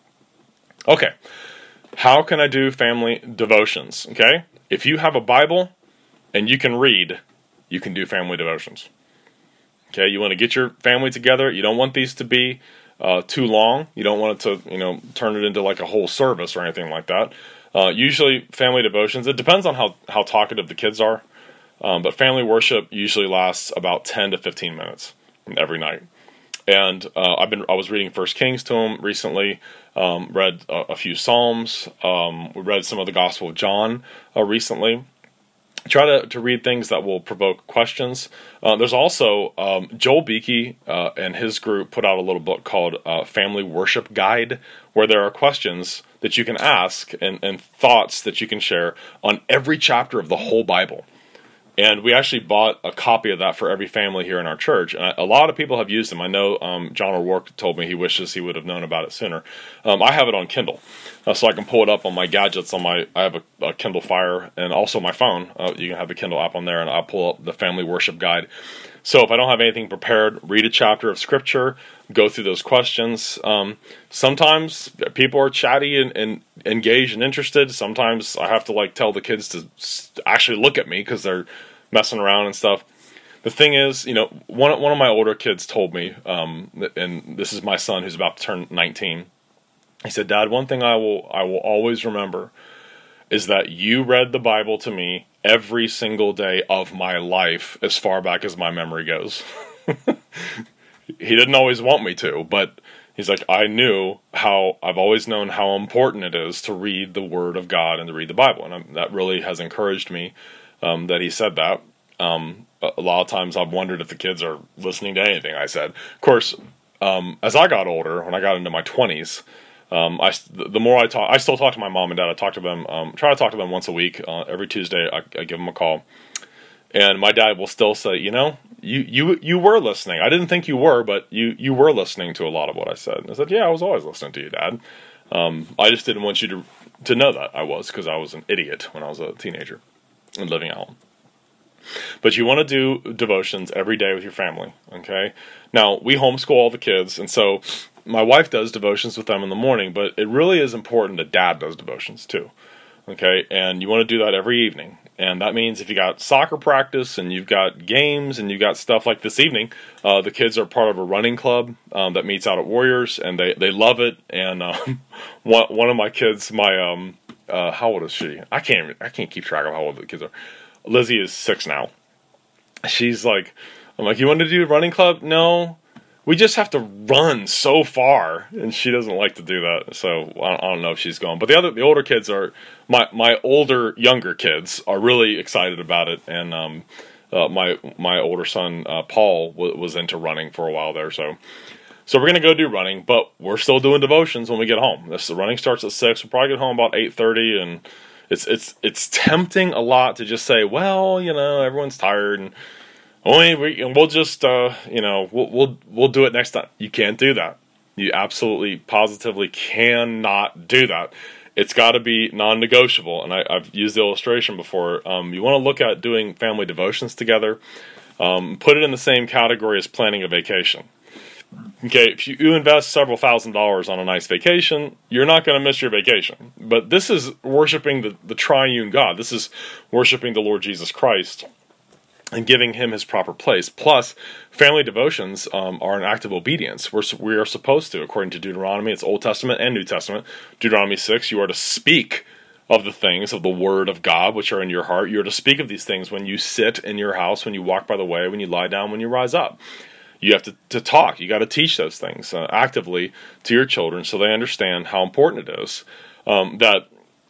Okay, how can I do family devotions? Okay, if you have a Bible and you can read, you can do family devotions. Okay, you want to get your family together. You don't want these to be uh, too long. You don't want it to, you know, turn it into like a whole service or anything like that. Uh, usually family devotions, it depends on how, how talkative the kids are, um, but family worship usually lasts about ten to fifteen minutes every night. And uh, I've been I was reading First Kings to them recently, um, read a, a few Psalms, um, we read some of the Gospel of John uh, recently. Try to, to read things that will provoke questions. Uh, there's also um, Joel Beakey uh, and his group put out a little book called uh, Family Worship Guide, where there are questions that you can ask and, and thoughts that you can share on every chapter of the whole Bible. And we actually bought a copy of that for every family here in our church. And I, a lot of people have used them. I know um, John O'Rourke told me he wishes he would have known about it sooner. Um, I have it on Kindle, uh, so I can pull it up on my gadgets. On my, I have a, a Kindle Fire and also my phone. Uh, you can have the Kindle app on there, and I'll pull up the Family Worship Guide. So if I don't have anything prepared, read a chapter of Scripture, go through those questions. Um, sometimes people are chatty and, and engaged and interested. Sometimes I have to like tell the kids to actually look at me because they're messing around and stuff. The thing is, you know, one one of my older kids told me, um, and this is my son who's about to turn nineteen. He said, "Dad, one thing I will I will always remember is that you read the Bible to me every single day of my life as far back as my memory goes." He didn't always want me to, but he's like, I knew how, I've always known how important it is to read the Word of God and to read the Bible. And I'm, that really has encouraged me um, that he said that. Um, a lot of times I've wondered if the kids are listening to anything I said. Of course, um, as I got older, when I got into my twenties, Um, I, the more I talk, I still talk to my mom and dad. I talk to them, um, try to talk to them once a week. Uh, every Tuesday, I, I give them a call. And my dad will still say, you know, you, you, you were listening. I didn't think you were, but you, you were listening to a lot of what I said. And I said, yeah, I was always listening to you, Dad. Um, I just didn't want you to to know that I was, because I was an idiot when I was a teenager and living out. But you want to do devotions every day with your family, okay? Now, we homeschool all the kids, and so my wife does devotions with them in the morning, but it really is important that Dad does devotions too, okay? And you want to do that every evening. And that means if you got soccer practice and you've got games and you've got stuff like this evening, uh, the kids are part of a running club um, that meets out at Warriors, and they, they love it. And um, one, one of my kids, my um, uh, how old is she? I can't even, I can't keep track of how old the kids are. Lizzie is six now. She's like, I'm like, you want to do a running club? No. We just have to run so far, and she doesn't like to do that. So I don't know if she's going. But the other, the older kids are my my older younger kids are really excited about it, and um, uh, my my older son uh, Paul w- was into running for a while there. So so we're gonna go do running, but we're still doing devotions when we get home. This the running starts at six. We'll probably get home about eight thirty, and it's it's it's tempting a lot to just say, well, you know, everyone's tired and. Only we, and we'll just, uh, you know, we'll, we'll we'll do it next time. You can't do that. You absolutely, positively cannot do that. It's got to be non-negotiable. And I, I've used the illustration before. Um, you want to look at doing family devotions together. Um, put it in the same category as planning a vacation. Okay, if you, you invest several thousand dollars on a nice vacation, you're not going to miss your vacation. But this is worshiping the, the triune God. This is worshiping the Lord Jesus Christ and giving him his proper place. Plus, family devotions um, are an act of obedience. We're, we are supposed to, according to Deuteronomy, it's Old Testament and New Testament. Deuteronomy six, you are to speak of the things of the word of God, which are in your heart. You are to speak of these things when you sit in your house, when you walk by the way, when you lie down, when you rise up. You have to, to talk. You got to teach those things uh, actively to your children so they understand how important it is. Um, that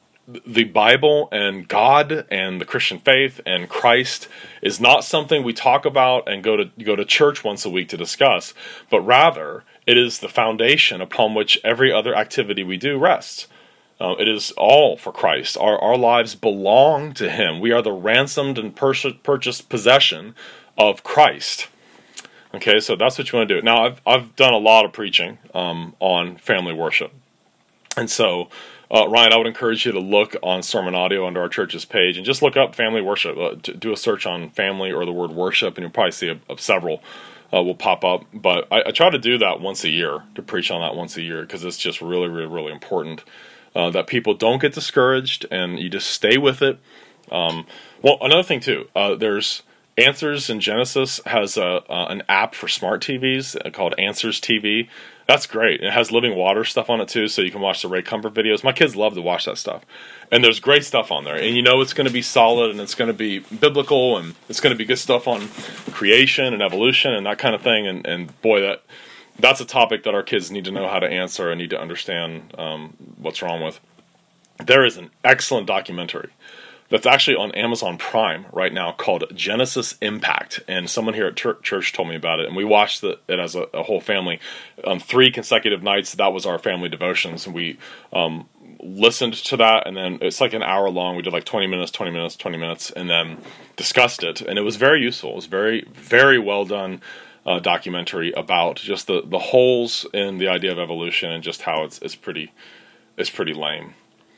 the Bible and God and the Christian faith and Christ is not something we talk about and go to go to church once a week to discuss, but rather it is the foundation upon which every other activity we do rests. Uh, it is all for Christ. Our our lives belong to him. We are the ransomed and pur- purchased possession of Christ. Okay, so that's what you want to do. Now, I've I've done a lot of preaching um, on family worship, and so. Uh, Ryan, I would encourage you to look on Sermon Audio under our church's page and just look up family worship. Uh, do a search on family or the word worship, and you'll probably see a, a several uh, will pop up. But I, I try to do that once a year, to preach on that once a year, because it's just really, really, really important uh, that people don't get discouraged and you just stay with it. Um, well, another thing, too, uh, there's Answers in Genesis has a, uh, an app for smart T Vs called Answers T V. That's great. It has Living Water stuff on it too, so you can watch the Ray Comfort videos. My kids love to watch that stuff. And there's great stuff on there. And you know it's going to be solid, and it's going to be biblical, and it's going to be good stuff on creation and evolution and that kind of thing. And, and boy, that that's a topic that our kids need to know how to answer and need to understand um, what's wrong with. There is an excellent documentary that's actually on Amazon Prime right now called Genesis Impact, and someone here at church told me about it, and we watched it as a, a whole family. Um, three consecutive nights, that was our family devotions, and we um, listened to that, and then it's like an hour long. We did like twenty minutes, twenty minutes, twenty minutes, and then discussed it, and it was very useful. It was very, very well done uh, documentary about just the, the holes in the idea of evolution and just how it's it's pretty it's pretty lame.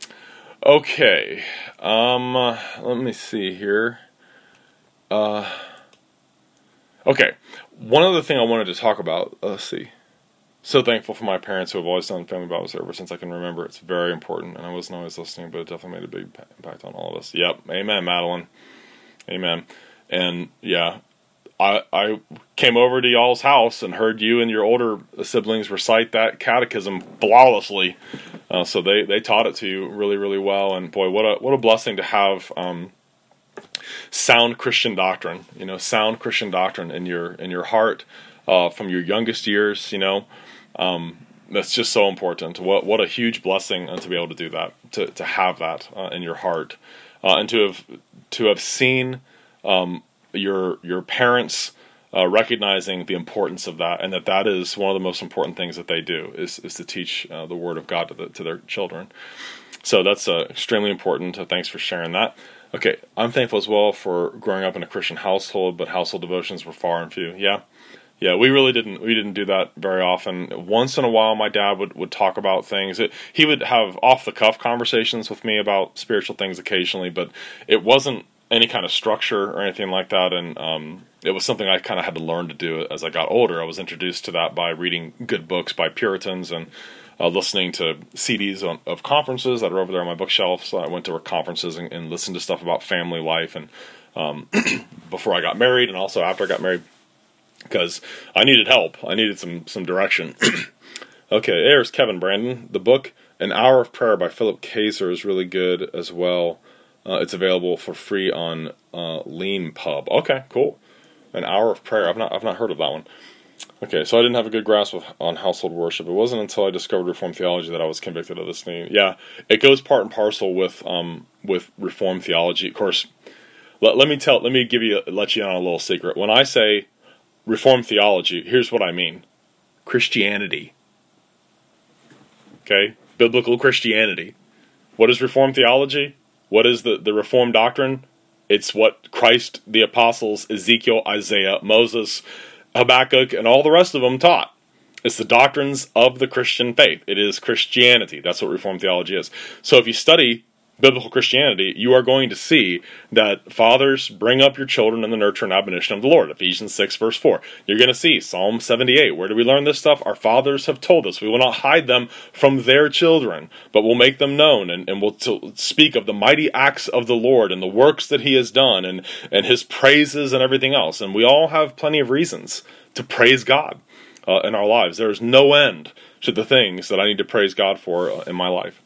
Okay, um, uh, let me see here. Uh, okay, one other thing I wanted to talk about, uh, let's see. So thankful for my parents who have always done family Bible study ever since I can remember. It's very important, and I wasn't always listening, but it definitely made a big impact on all of us. Yep, amen, Madeline. Amen. And, yeah, I I came over to y'all's house and heard you and your older siblings recite that catechism flawlessly. Uh, so they, they taught it to you really, really well. And boy, what a what a blessing to have um, sound Christian doctrine. You know, sound Christian doctrine in your in your heart uh, from your youngest years. You know, um, that's just so important. What what a huge blessing uh, to be able to do that, to to have that uh, in your heart, uh, and to have to have seen. Um, your your parents uh, recognizing the importance of that, and that that is one of the most important things that they do is is to teach uh, the Word of God to, the, to their children. So that's uh, extremely important. Uh, thanks for sharing that. Okay, I'm thankful as well for growing up in a Christian household, but household devotions were far and few. Yeah, Yeah, we really didn't we didn't do that very often. Once in a while, my dad would, would talk about things. It, he would have off-the-cuff conversations with me about spiritual things occasionally, but it wasn't any kind of structure or anything like that, and um, it was something I kind of had to learn to do as I got older. I was introduced to that by reading good books by Puritans and uh, listening to C Ds on, of conferences that are over there on my bookshelf. So I went to conferences and, and listened to stuff about family life, and um, before I got married and also after I got married, because I needed help. I needed some, some direction. Okay, there's Kevin Brandon. The book An Hour of Prayer by Philip Kayser is really good as well. Uh, it's available for free on uh, Leanpub. Okay, cool. An Hour of Prayer. I've not I've not heard of that one. Okay, so I didn't have a good grasp of, on household worship. It wasn't until I discovered Reformed theology that I was convicted of this thing. Yeah, it goes part and parcel with um with Reformed theology. Of course, let, let me tell let me give you let you in on a little secret. When I say Reformed theology, here's what I mean: Christianity. Okay, biblical Christianity. What is Reformed theology? What is the, the Reformed doctrine? It's what Christ, the apostles, Ezekiel, Isaiah, Moses, Habakkuk, and all the rest of them taught. It's the doctrines of the Christian faith. It is Christianity. That's what Reformed theology is. So if you study biblical Christianity, you are going to see that fathers bring up your children in the nurture and admonition of the Lord. Ephesians six, verse four. You're going to see Psalm seventy-eight. Where do we learn this stuff? Our fathers have told us. We will not hide them from their children, but we'll make them known, and, and we'll t- speak of the mighty acts of the Lord and the works that he has done, and, and his praises and everything else. And we all have plenty of reasons to praise God uh, in our lives. There is no end to the things that I need to praise God for uh, in my life.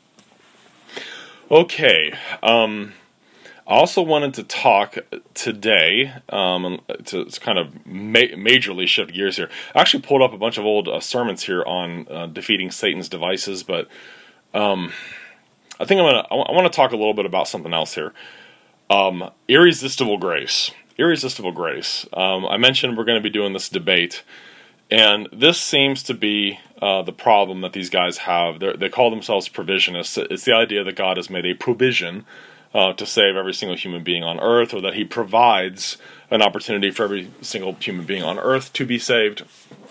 Okay, um, I also wanted to talk today, um, to, to kind of ma- majorly shift gears here. I actually pulled up a bunch of old uh, sermons here on uh, defeating Satan's devices, but um, I think I'm gonna, I, w- I want to talk a little bit about something else here. Um, irresistible grace. Irresistible grace. Um, I mentioned we're going to be doing this debate, and this seems to be uh, the problem that these guys have. They're, they call themselves provisionists. It's the idea that God has made a provision uh, to save every single human being on earth, or that he provides an opportunity for every single human being on earth to be saved.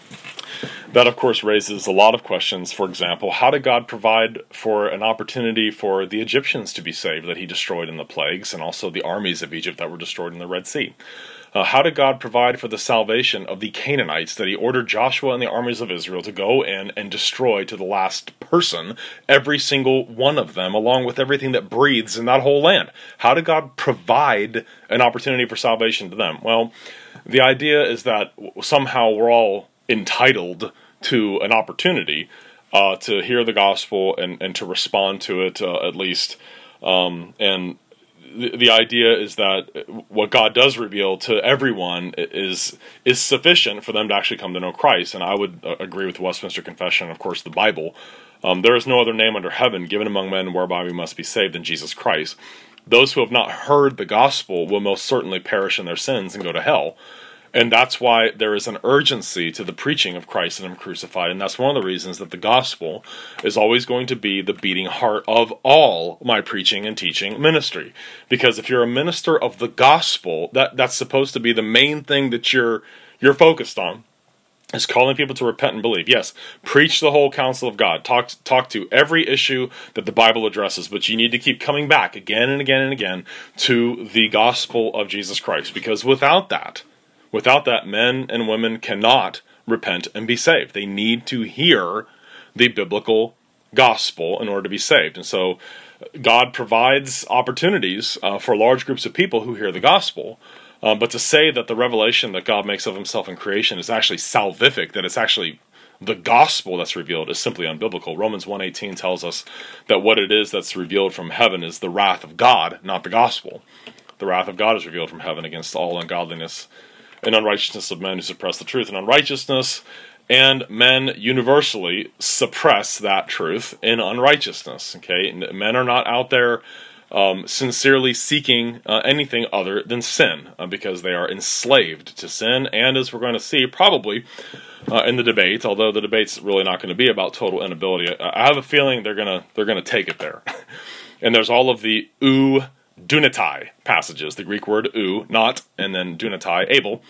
That, of course, raises a lot of questions. For example, how did God provide for an opportunity for the Egyptians to be saved that he destroyed in the plagues, and also the armies of Egypt that were destroyed in the Red Sea? Uh, how did God provide for the salvation of the Canaanites that he ordered Joshua and the armies of Israel to go in and destroy to the last person, every single one of them, along with everything that breathes in that whole land? How did God provide an opportunity for salvation to them? Well, the idea is that somehow we're all entitled to an opportunity uh, to hear the gospel and, and to respond to it, uh, at least. Um, and the, the idea is that what God does reveal to everyone is is sufficient for them to actually come to know Christ. And I would uh, agree with the Westminster Confession, of course, the Bible. Um, there is no other name under heaven given among men whereby we must be saved than Jesus Christ. Those who have not heard the gospel will most certainly perish in their sins and go to hell. And that's why there is an urgency to the preaching of Christ and him crucified. And that's one of the reasons that the gospel is always going to be the beating heart of all my preaching and teaching ministry. Because if you're a minister of the gospel, that, that's supposed to be the main thing that you're you're focused on, is calling people to repent and believe. Yes, preach the whole counsel of God. Talk, talk to every issue that the Bible addresses, but you need to keep coming back again and again and again to the gospel of Jesus Christ. Because without that, Without that, men and women cannot repent and be saved. They need to hear the biblical gospel in order to be saved. And so God provides opportunities uh, for large groups of people who hear the gospel. Uh, but to say that the revelation that God makes of himself in creation is actually salvific, that it's actually the gospel that's revealed, is simply unbiblical. Romans one eighteen tells us that what it is that's revealed from heaven is the wrath of God, not the gospel. The wrath of God is revealed from heaven against all ungodliness and unrighteousness of men who suppress the truth and unrighteousness, and men universally suppress that truth in unrighteousness. Okay, and men are not out there um, sincerely seeking uh, anything other than sin, uh, because they are enslaved to sin. And as we're going to see, probably uh, in the debate, although the debate's really not going to be about total inability, I, I have a feeling they're gonna they're gonna take it there. And there's all of the ooh. Dunatai passages, the Greek word ou, not, and then dunatai, able,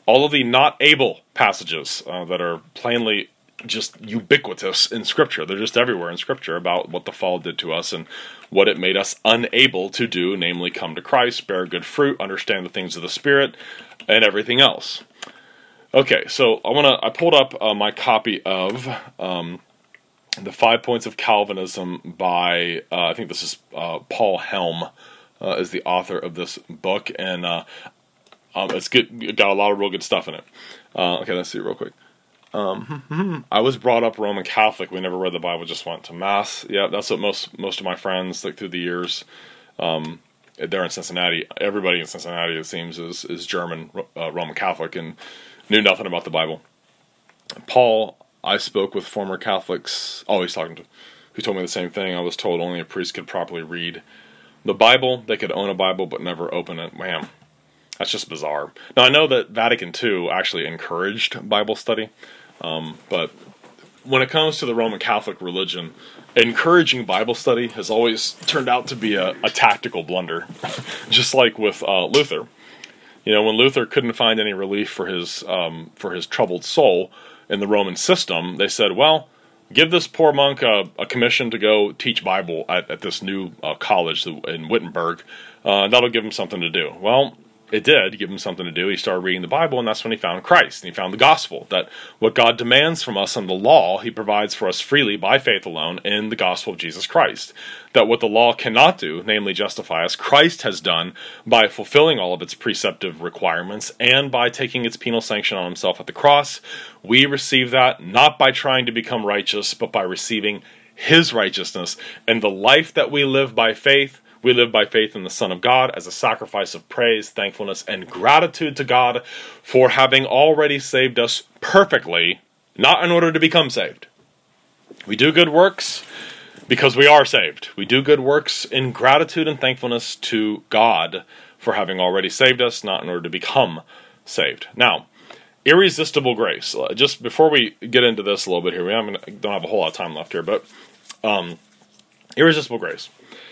all of the not able passages uh, that are plainly just ubiquitous in Scripture. They're just everywhere in Scripture about what the fall did to us and what it made us unable to do, namely come to Christ, bear good fruit, understand the things of the Spirit, and everything else. Okay, so I want to. I pulled up uh, my copy of um, The Five Points of Calvinism by, uh, I think this is uh, Paul Helm, uh, is the author of this book, and uh, um, it's good. It got a lot of real good stuff in it. Uh, okay, let's see real quick. Um, I was brought up Roman Catholic. We never read the Bible, just went to Mass. Yeah, that's what most most of my friends, like through the years, um, they're in Cincinnati. Everybody in Cincinnati, it seems, is is German uh, Roman Catholic and knew nothing about the Bible. Paul, I spoke with former Catholics, always talking to, who told me the same thing. I was told only a priest could properly read the Bible. They could own a Bible but never open it. Man, that's just bizarre. Now, I know that Vatican Two actually encouraged Bible study. Um, but when it comes to the Roman Catholic religion, encouraging Bible study has always turned out to be a, a tactical blunder, just like with uh, Luther. You know, when Luther couldn't find any relief for his um, for his troubled soul in the Roman system, they said, well, give this poor monk a, a commission to go teach Bible at, at this new uh, college in Wittenberg. Uh, that'll give him something to do. Well, it did give him something to do. He started reading the Bible, and that's when he found Christ. And he found the gospel, that what God demands from us in the law, he provides for us freely by faith alone in the gospel of Jesus Christ. That what the law cannot do, namely justify us, Christ has done by fulfilling all of its preceptive requirements and by taking its penal sanction on himself at the cross. We receive that not by trying to become righteous, but by receiving his righteousness. And the life that we live by faith, we live by faith in the Son of God as a sacrifice of praise, thankfulness, and gratitude to God for having already saved us perfectly, not in order to become saved. We do good works because we are saved. We do good works in gratitude and thankfulness to God for having already saved us, not in order to become saved. Now, irresistible grace. Just before we get into this a little bit here, we don't have a whole lot of time left here, but um, irresistible grace.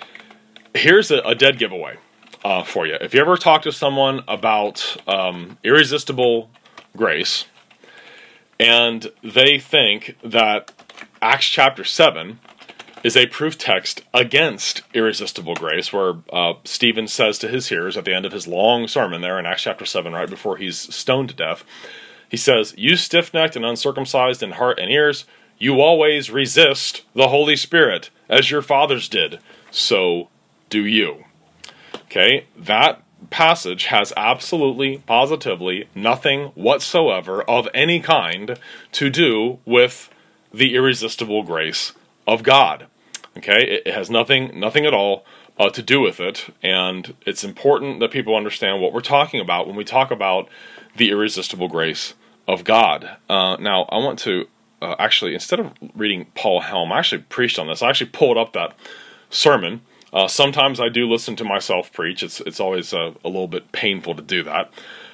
Here's a, a dead giveaway uh, for you. If you ever talk to someone about um, irresistible grace, and they think that Acts chapter seven is a proof text against irresistible grace, where uh, Stephen says to his hearers at the end of his long sermon there in Acts chapter seven, right before he's stoned to death, he says, "You stiff-necked and uncircumcised in heart and ears, you always resist the Holy Spirit, as your fathers did. So do you." Okay, that passage has absolutely, positively nothing whatsoever of any kind to do with the irresistible grace of God. Okay, it, it has nothing, nothing at all uh, to do with it, and it's important that people understand what we're talking about when we talk about the irresistible grace of God. Uh, now, I want to uh, actually, instead of reading Paul Helm, I actually preached on this. I actually pulled up that sermon. Uh, sometimes I do listen to myself preach. It's it's always uh, a little bit painful to do that.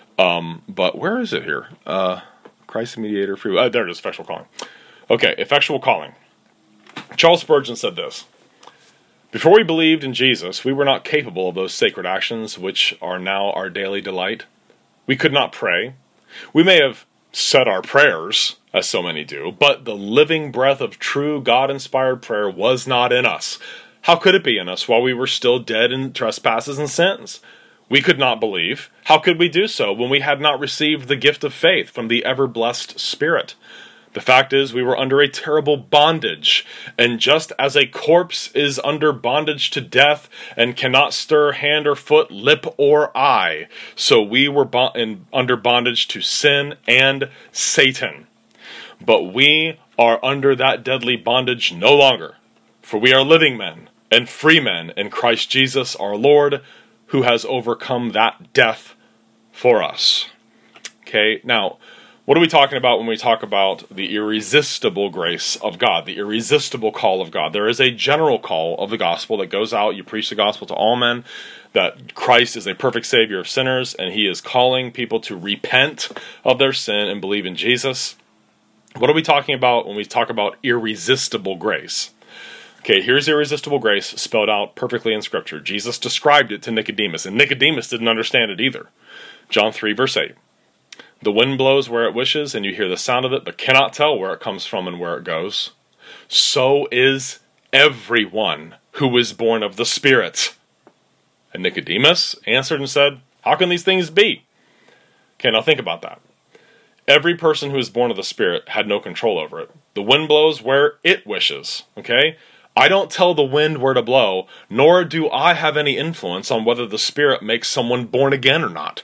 Um, but where is it here? Uh, Christ the Mediator, free. Uh, there it is, effectual calling. Okay, effectual calling. Charles Spurgeon said this: "Before we believed in Jesus, we were not capable of those sacred actions which are now our daily delight. We could not pray. We may have said our prayers, as so many do, but the living breath of true God-inspired prayer was not in us. How could it be in us while we were still dead in trespasses and sins? We could not believe. How could we do so when we had not received the gift of faith from the ever-blessed Spirit? The fact is, we were under a terrible bondage, and just as a corpse is under bondage to death and cannot stir hand or foot, lip or eye, so we were bo- in, under bondage to sin and Satan. But we are under that deadly bondage no longer, for we are living men and free men in Christ Jesus our Lord, who has overcome that death for us." Okay, now, what are we talking about when we talk about the irresistible grace of God, the irresistible call of God? There is a general call of the gospel that goes out. You preach the gospel to all men, that Christ is a perfect Savior of sinners, and He is calling people to repent of their sin and believe in Jesus. What are we talking about when we talk about irresistible grace? Okay, here's irresistible grace spelled out perfectly in Scripture. Jesus described it to Nicodemus, and Nicodemus didn't understand it either. John three, verse eight. The wind blows where it wishes, and you hear the sound of it, but cannot tell where it comes from and where it goes. So is everyone who is born of the Spirit. And Nicodemus answered and said, how can these things be? Okay, now think about that. Every person who is born of the Spirit had no control over it. The wind blows where it wishes, okay? I don't tell the wind where to blow, nor do I have any influence on whether the Spirit makes someone born again or not.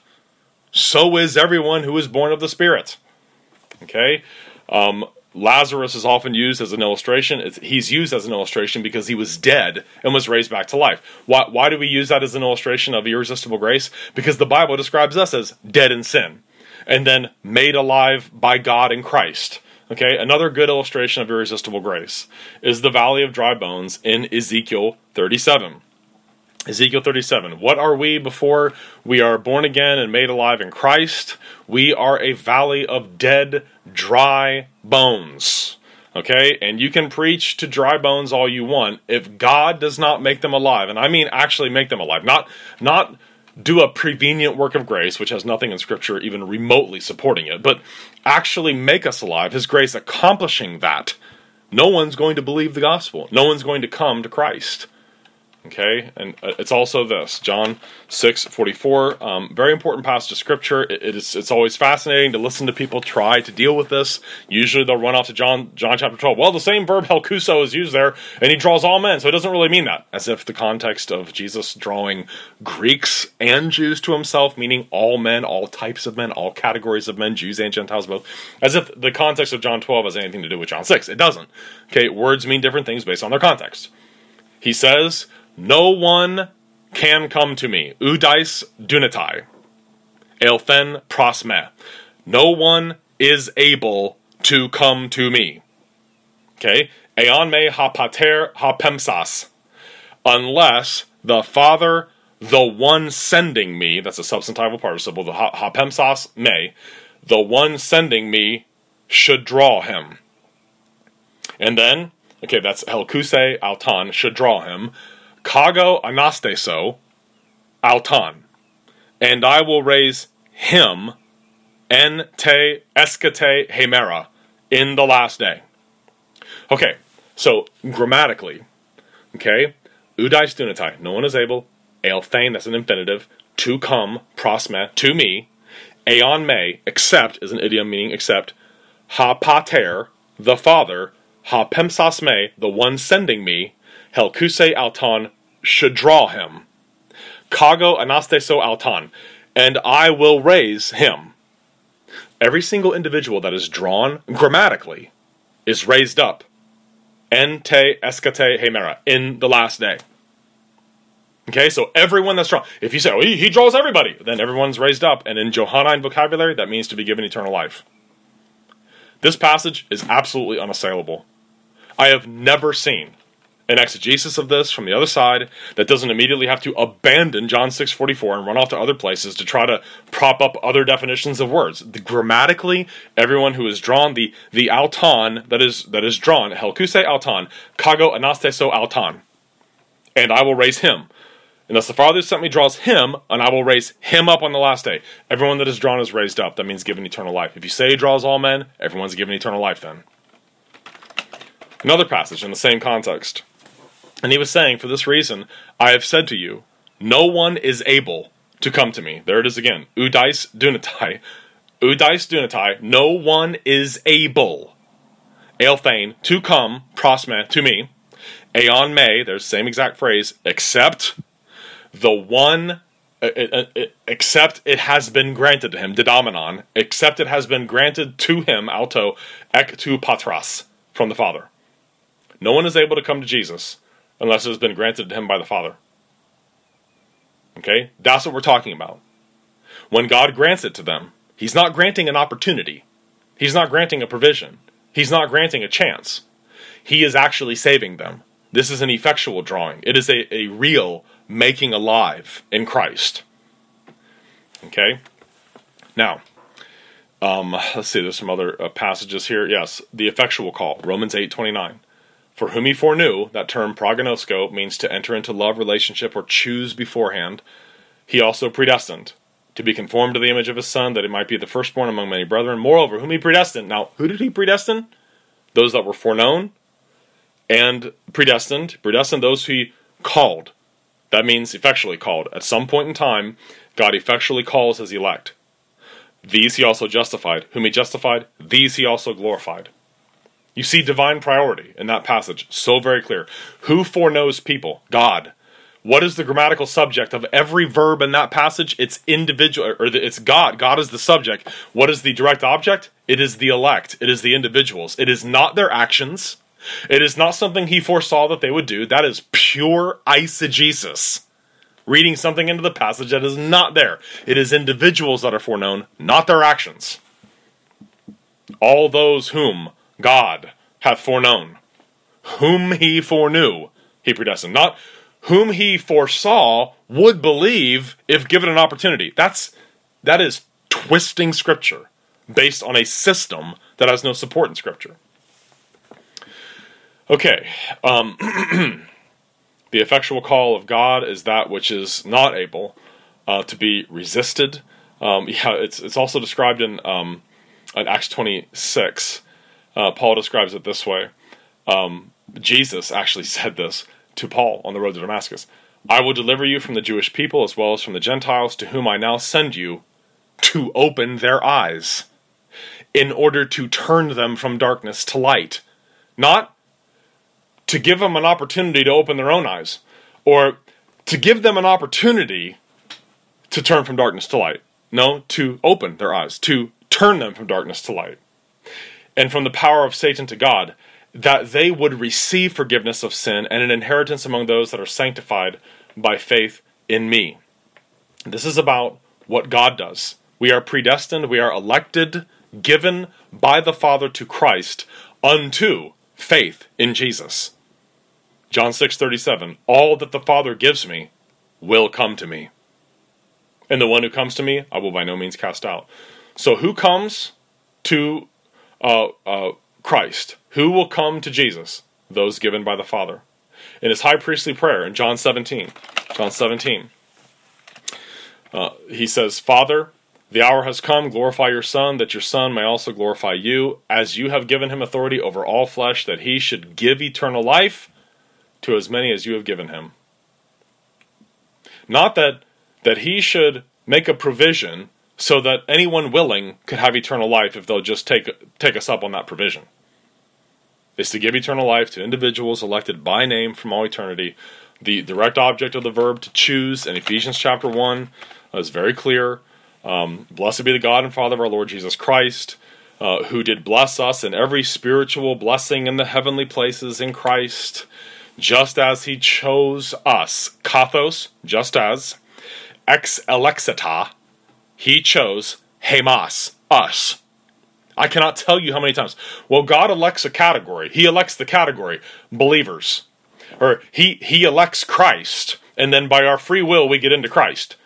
So is everyone who is born of the Spirit. Okay? Um, Lazarus is often used as an illustration. It's, he's used as an illustration because he was dead and was raised back to life. Why, why do we use that as an illustration of irresistible grace? Because the Bible describes us as dead in sin, and then made alive by God in Christ. Okay? Another good illustration of irresistible grace is the valley of dry bones in Ezekiel thirty-seven. Ezekiel thirty-seven. What are we before we are born again and made alive in Christ? We are a valley of dead, dry bones. Okay? And you can preach to dry bones all you want. If God does not make them alive, and I mean actually make them alive, not, not do a prevenient work of grace, which has nothing in Scripture even remotely supporting it, but actually make us alive, His grace accomplishing that, no one's going to believe the gospel. No one's going to come to Christ. Okay, and it's also this, John six forty-four, um, very important passage of Scripture. It, it is, it's always fascinating to listen to people try to deal with this. Usually they'll run off to John John chapter twelve. Well, the same verb helkuso is used there, and he draws all men, so it doesn't really mean that. As if the context of Jesus drawing Greeks and Jews to himself, meaning all men, all types of men, all categories of men, Jews and Gentiles both. As if the context of John twelve has anything to do with John six. It doesn't. Okay, words mean different things based on their context. He says, no one can come to me. Udais dunatai. Elphen prosme. No one is able to come to me. Okay? Eon me ha pater ha pemsas. Unless the Father, the one sending me, that's a substantival participle, the ha, ha pemsas me, the one sending me should draw him. And then, okay, that's helkuse altan, should draw him. Kago anasteso altan, and I will raise him en te eskate hemera in the last day. Okay, so grammatically, okay, udais dunatai, no one is able, eilthein, that's an infinitive, to come, prosme, to me, eon me, except, is an idiom meaning except, ha pater, the Father, ha pemsas me, the one sending me, helkuse altan, should draw him. Kago anasteso altan, and I will raise him. Every single individual that is drawn, grammatically, is raised up. En te eskate hemera, in the last day. Okay, so everyone that's drawn. If you say, oh, he, he draws everybody, then everyone's raised up, and in Johannine vocabulary, that means to be given eternal life. This passage is absolutely unassailable. I have never seen an exegesis of this from the other side that doesn't immediately have to abandon John six forty-four and run off to other places to try to prop up other definitions of words. The, grammatically, everyone who is drawn, the the altan that is that is drawn, helkuse altan, kago anasteso altan, and I will raise him. And thus the Father who sent me draws him, and I will raise him up on the last day. Everyone that is drawn is raised up. That means given eternal life. If you say he draws all men, everyone's given eternal life then. Another passage in the same context. And he was saying, for this reason, I have said to you, no one is able to come to me. There it is again. Udais dunatai. Udais dunatai. No one is able. Eilthein, to come, prosme, to me. Eon me, there's the same exact phrase, except the one, uh, uh, uh, except it has been granted to him, didomenon, except it has been granted to him, alto, ek tu patras, from the Father. No one is able to come to Jesus unless it has been granted to him by the Father. Okay? That's what we're talking about. When God grants it to them, He's not granting an opportunity. He's not granting a provision. He's not granting a chance. He is actually saving them. This is an effectual drawing. It is a, a real making alive in Christ. Okay? Now, um, let's see, there's some other uh, passages here. Yes, the effectual call, Romans eight twenty-nine. For whom he foreknew, that term prognosko means to enter into love relationship or choose beforehand. He also predestined. to be conformed to the image of his Son, that he might be the firstborn among many brethren. Moreover, whom he predestined. Now, who did he predestine? Those that were foreknown and predestined. Predestined those who he called. That means effectually called. At some point in time, God effectually calls his elect. These he also justified. Whom he justified, these he also glorified. You see divine priority in that passage. So very clear. Who foreknows people? God. What is the grammatical subject of every verb in that passage? It's individual, or it's God. God is the subject. What is the direct object? It is the elect. It is the individuals. It is not their actions. It is not something he foresaw that they would do. That is pure eisegesis. Reading something into the passage that is not there. It is individuals that are foreknown, not their actions. All those whom God hath foreknown, whom he foreknew, he predestined. Not whom he foresaw would believe if given an opportunity. That's that is twisting Scripture based on a system that has no support in Scripture. Okay, um, the effectual call of God is that which is not able uh, to be resisted. Um, yeah, it's it's also described in, um, in Acts twenty-six. Uh, Paul describes it this way. Um, Jesus actually said this to Paul on the road to Damascus. I will deliver you from the Jewish people as well as from the Gentiles, to whom I now send you to open their eyes, in order to turn them from darkness to light. Not to give them an opportunity to open their own eyes, or to give them an opportunity to turn from darkness to light. No, to open their eyes, to turn them from darkness to light, and from the power of Satan to God, that they would receive forgiveness of sin and an inheritance among those that are sanctified by faith in me. This is about what God does. We are predestined, we are elected, given by the Father to Christ unto faith in Jesus. John six thirty-seven, all that the Father gives me will come to me. And the one who comes to me, I will by no means cast out. So who comes to uh, uh, Christ? Who will come to Jesus? Those given by the Father. In his high priestly prayer in John seventeen, John seventeen, uh, he says, Father, the hour has come, glorify your Son, that your Son may also glorify you, as you have given him authority over all flesh, that he should give eternal life to as many as you have given him. Not that, that he should make a provision so that anyone willing could have eternal life if they'll just take, take us up on that provision. Is to give eternal life to individuals elected by name from all eternity. The direct object of the verb to choose in Ephesians chapter one is very clear. Um, Blessed be the God and Father of our Lord Jesus Christ, uh, who did bless us in every spiritual blessing in the heavenly places in Christ, just as he chose us. Kathos, just as. Ex elexita, he chose hemas, us. I cannot tell you how many times. Well, God elects a category. He elects the category, believers. Or he, he elects Christ, and then by our free will we get into Christ.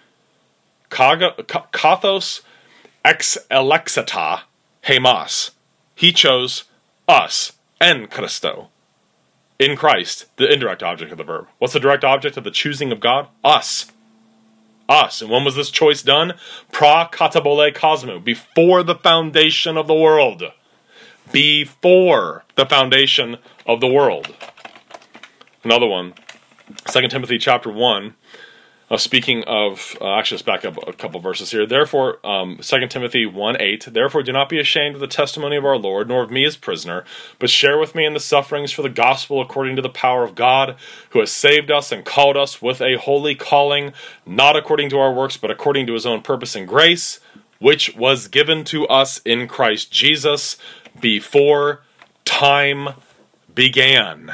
Kathos ex elexita hemas. He chose us, en Christo. In Christ, the indirect object of the verb. What's the direct object of the choosing of God? Us. Us. And when was this choice done? Pra katabole cosmo. Before the foundation of the world. Before the foundation of the world. Another one. Second Timothy chapter one. Uh, speaking of, uh, actually let's back up a couple verses here. Therefore, um, Second Timothy one eight, therefore do not be ashamed of the testimony of our Lord, nor of me as prisoner, but share with me in the sufferings for the gospel according to the power of God, who has saved us and called us with a holy calling, not according to our works, but according to his own purpose and grace, which was given to us in Christ Jesus before time began.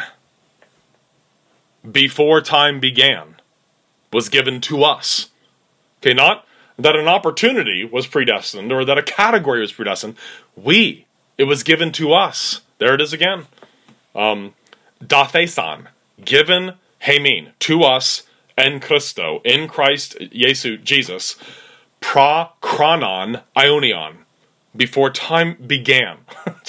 Before time began. Was given to us. Okay, not that an opportunity was predestined or that a category was predestined. We. It was given to us. There it is again. Um, Dathesan. Given, hemin, to us, en Christo, in Christ, Jesu, Jesus, pra chronon ionion, before time began.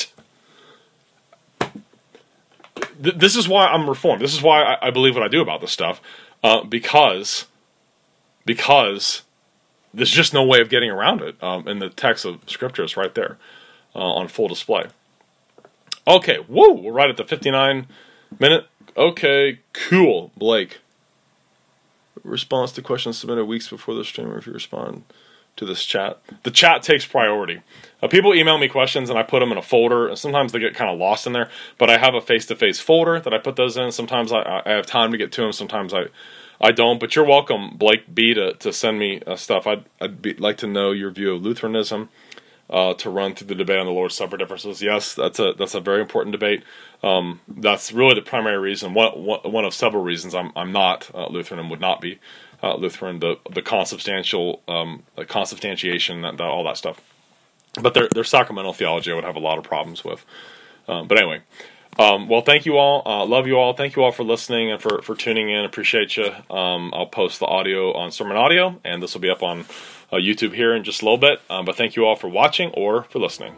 This is why I'm reformed. This is why I, I believe what I do about this stuff. Uh, because, because there's just no way of getting around it. Um, in the text of Scripture, it's right there uh, on full display. Okay, whoa, we're right at the fifty-nine minute. Okay, cool, Blake. Response to questions submitted weeks before the stream, or if you respond to this chat. The chat takes priority. Uh, people email me questions and I put them in a folder, and sometimes they get kind of lost in there, but I have a face-to-face folder that I put those in. Sometimes I, I have time to get to them, sometimes I, I don't, but you're welcome, Blake B, to, to send me uh, stuff. I'd, I'd be, like to know your view of Lutheranism, uh, to run through the debate on the Lord's Supper differences. Yes, that's a that's a very important debate. Um, that's really the primary reason, one, one, one of several reasons I'm I'm not uh, Lutheran and would not be uh, Lutheran, the the consubstantial, um, the consubstantiation, that, that, all that stuff. But their their sacramental theology I would have a lot of problems with. Um, but anyway, um, well, thank you all. Uh, love you all. Thank you all for listening and for, for tuning in. Appreciate you. Um, I'll post the audio on Sermon Audio, and this will be up on uh, YouTube here in just a little bit. Um, but thank you all for watching or for listening.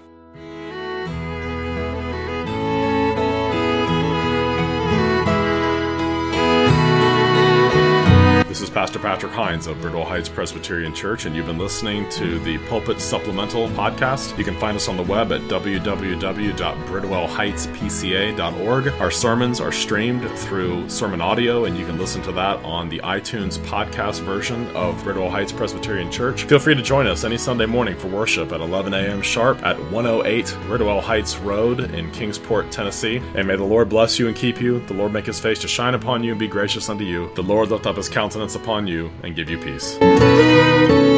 This is Pastor Patrick Hines of Bridwell Heights Presbyterian Church, and you've been listening to the Pulpit Supplemental Podcast. You can find us on the web at w w w dot bridwell heights p c a dot org. Our sermons are streamed through Sermon Audio, and you can listen to that on the iTunes podcast version of Bridwell Heights Presbyterian Church. Feel free to join us any Sunday morning for worship at eleven a.m. sharp at one oh eight Bridwell Heights Road in Kingsport, Tennessee. And may the Lord bless you and keep you. The Lord make his face to shine upon you and be gracious unto you. The Lord lift up his countenance upon you and give you peace.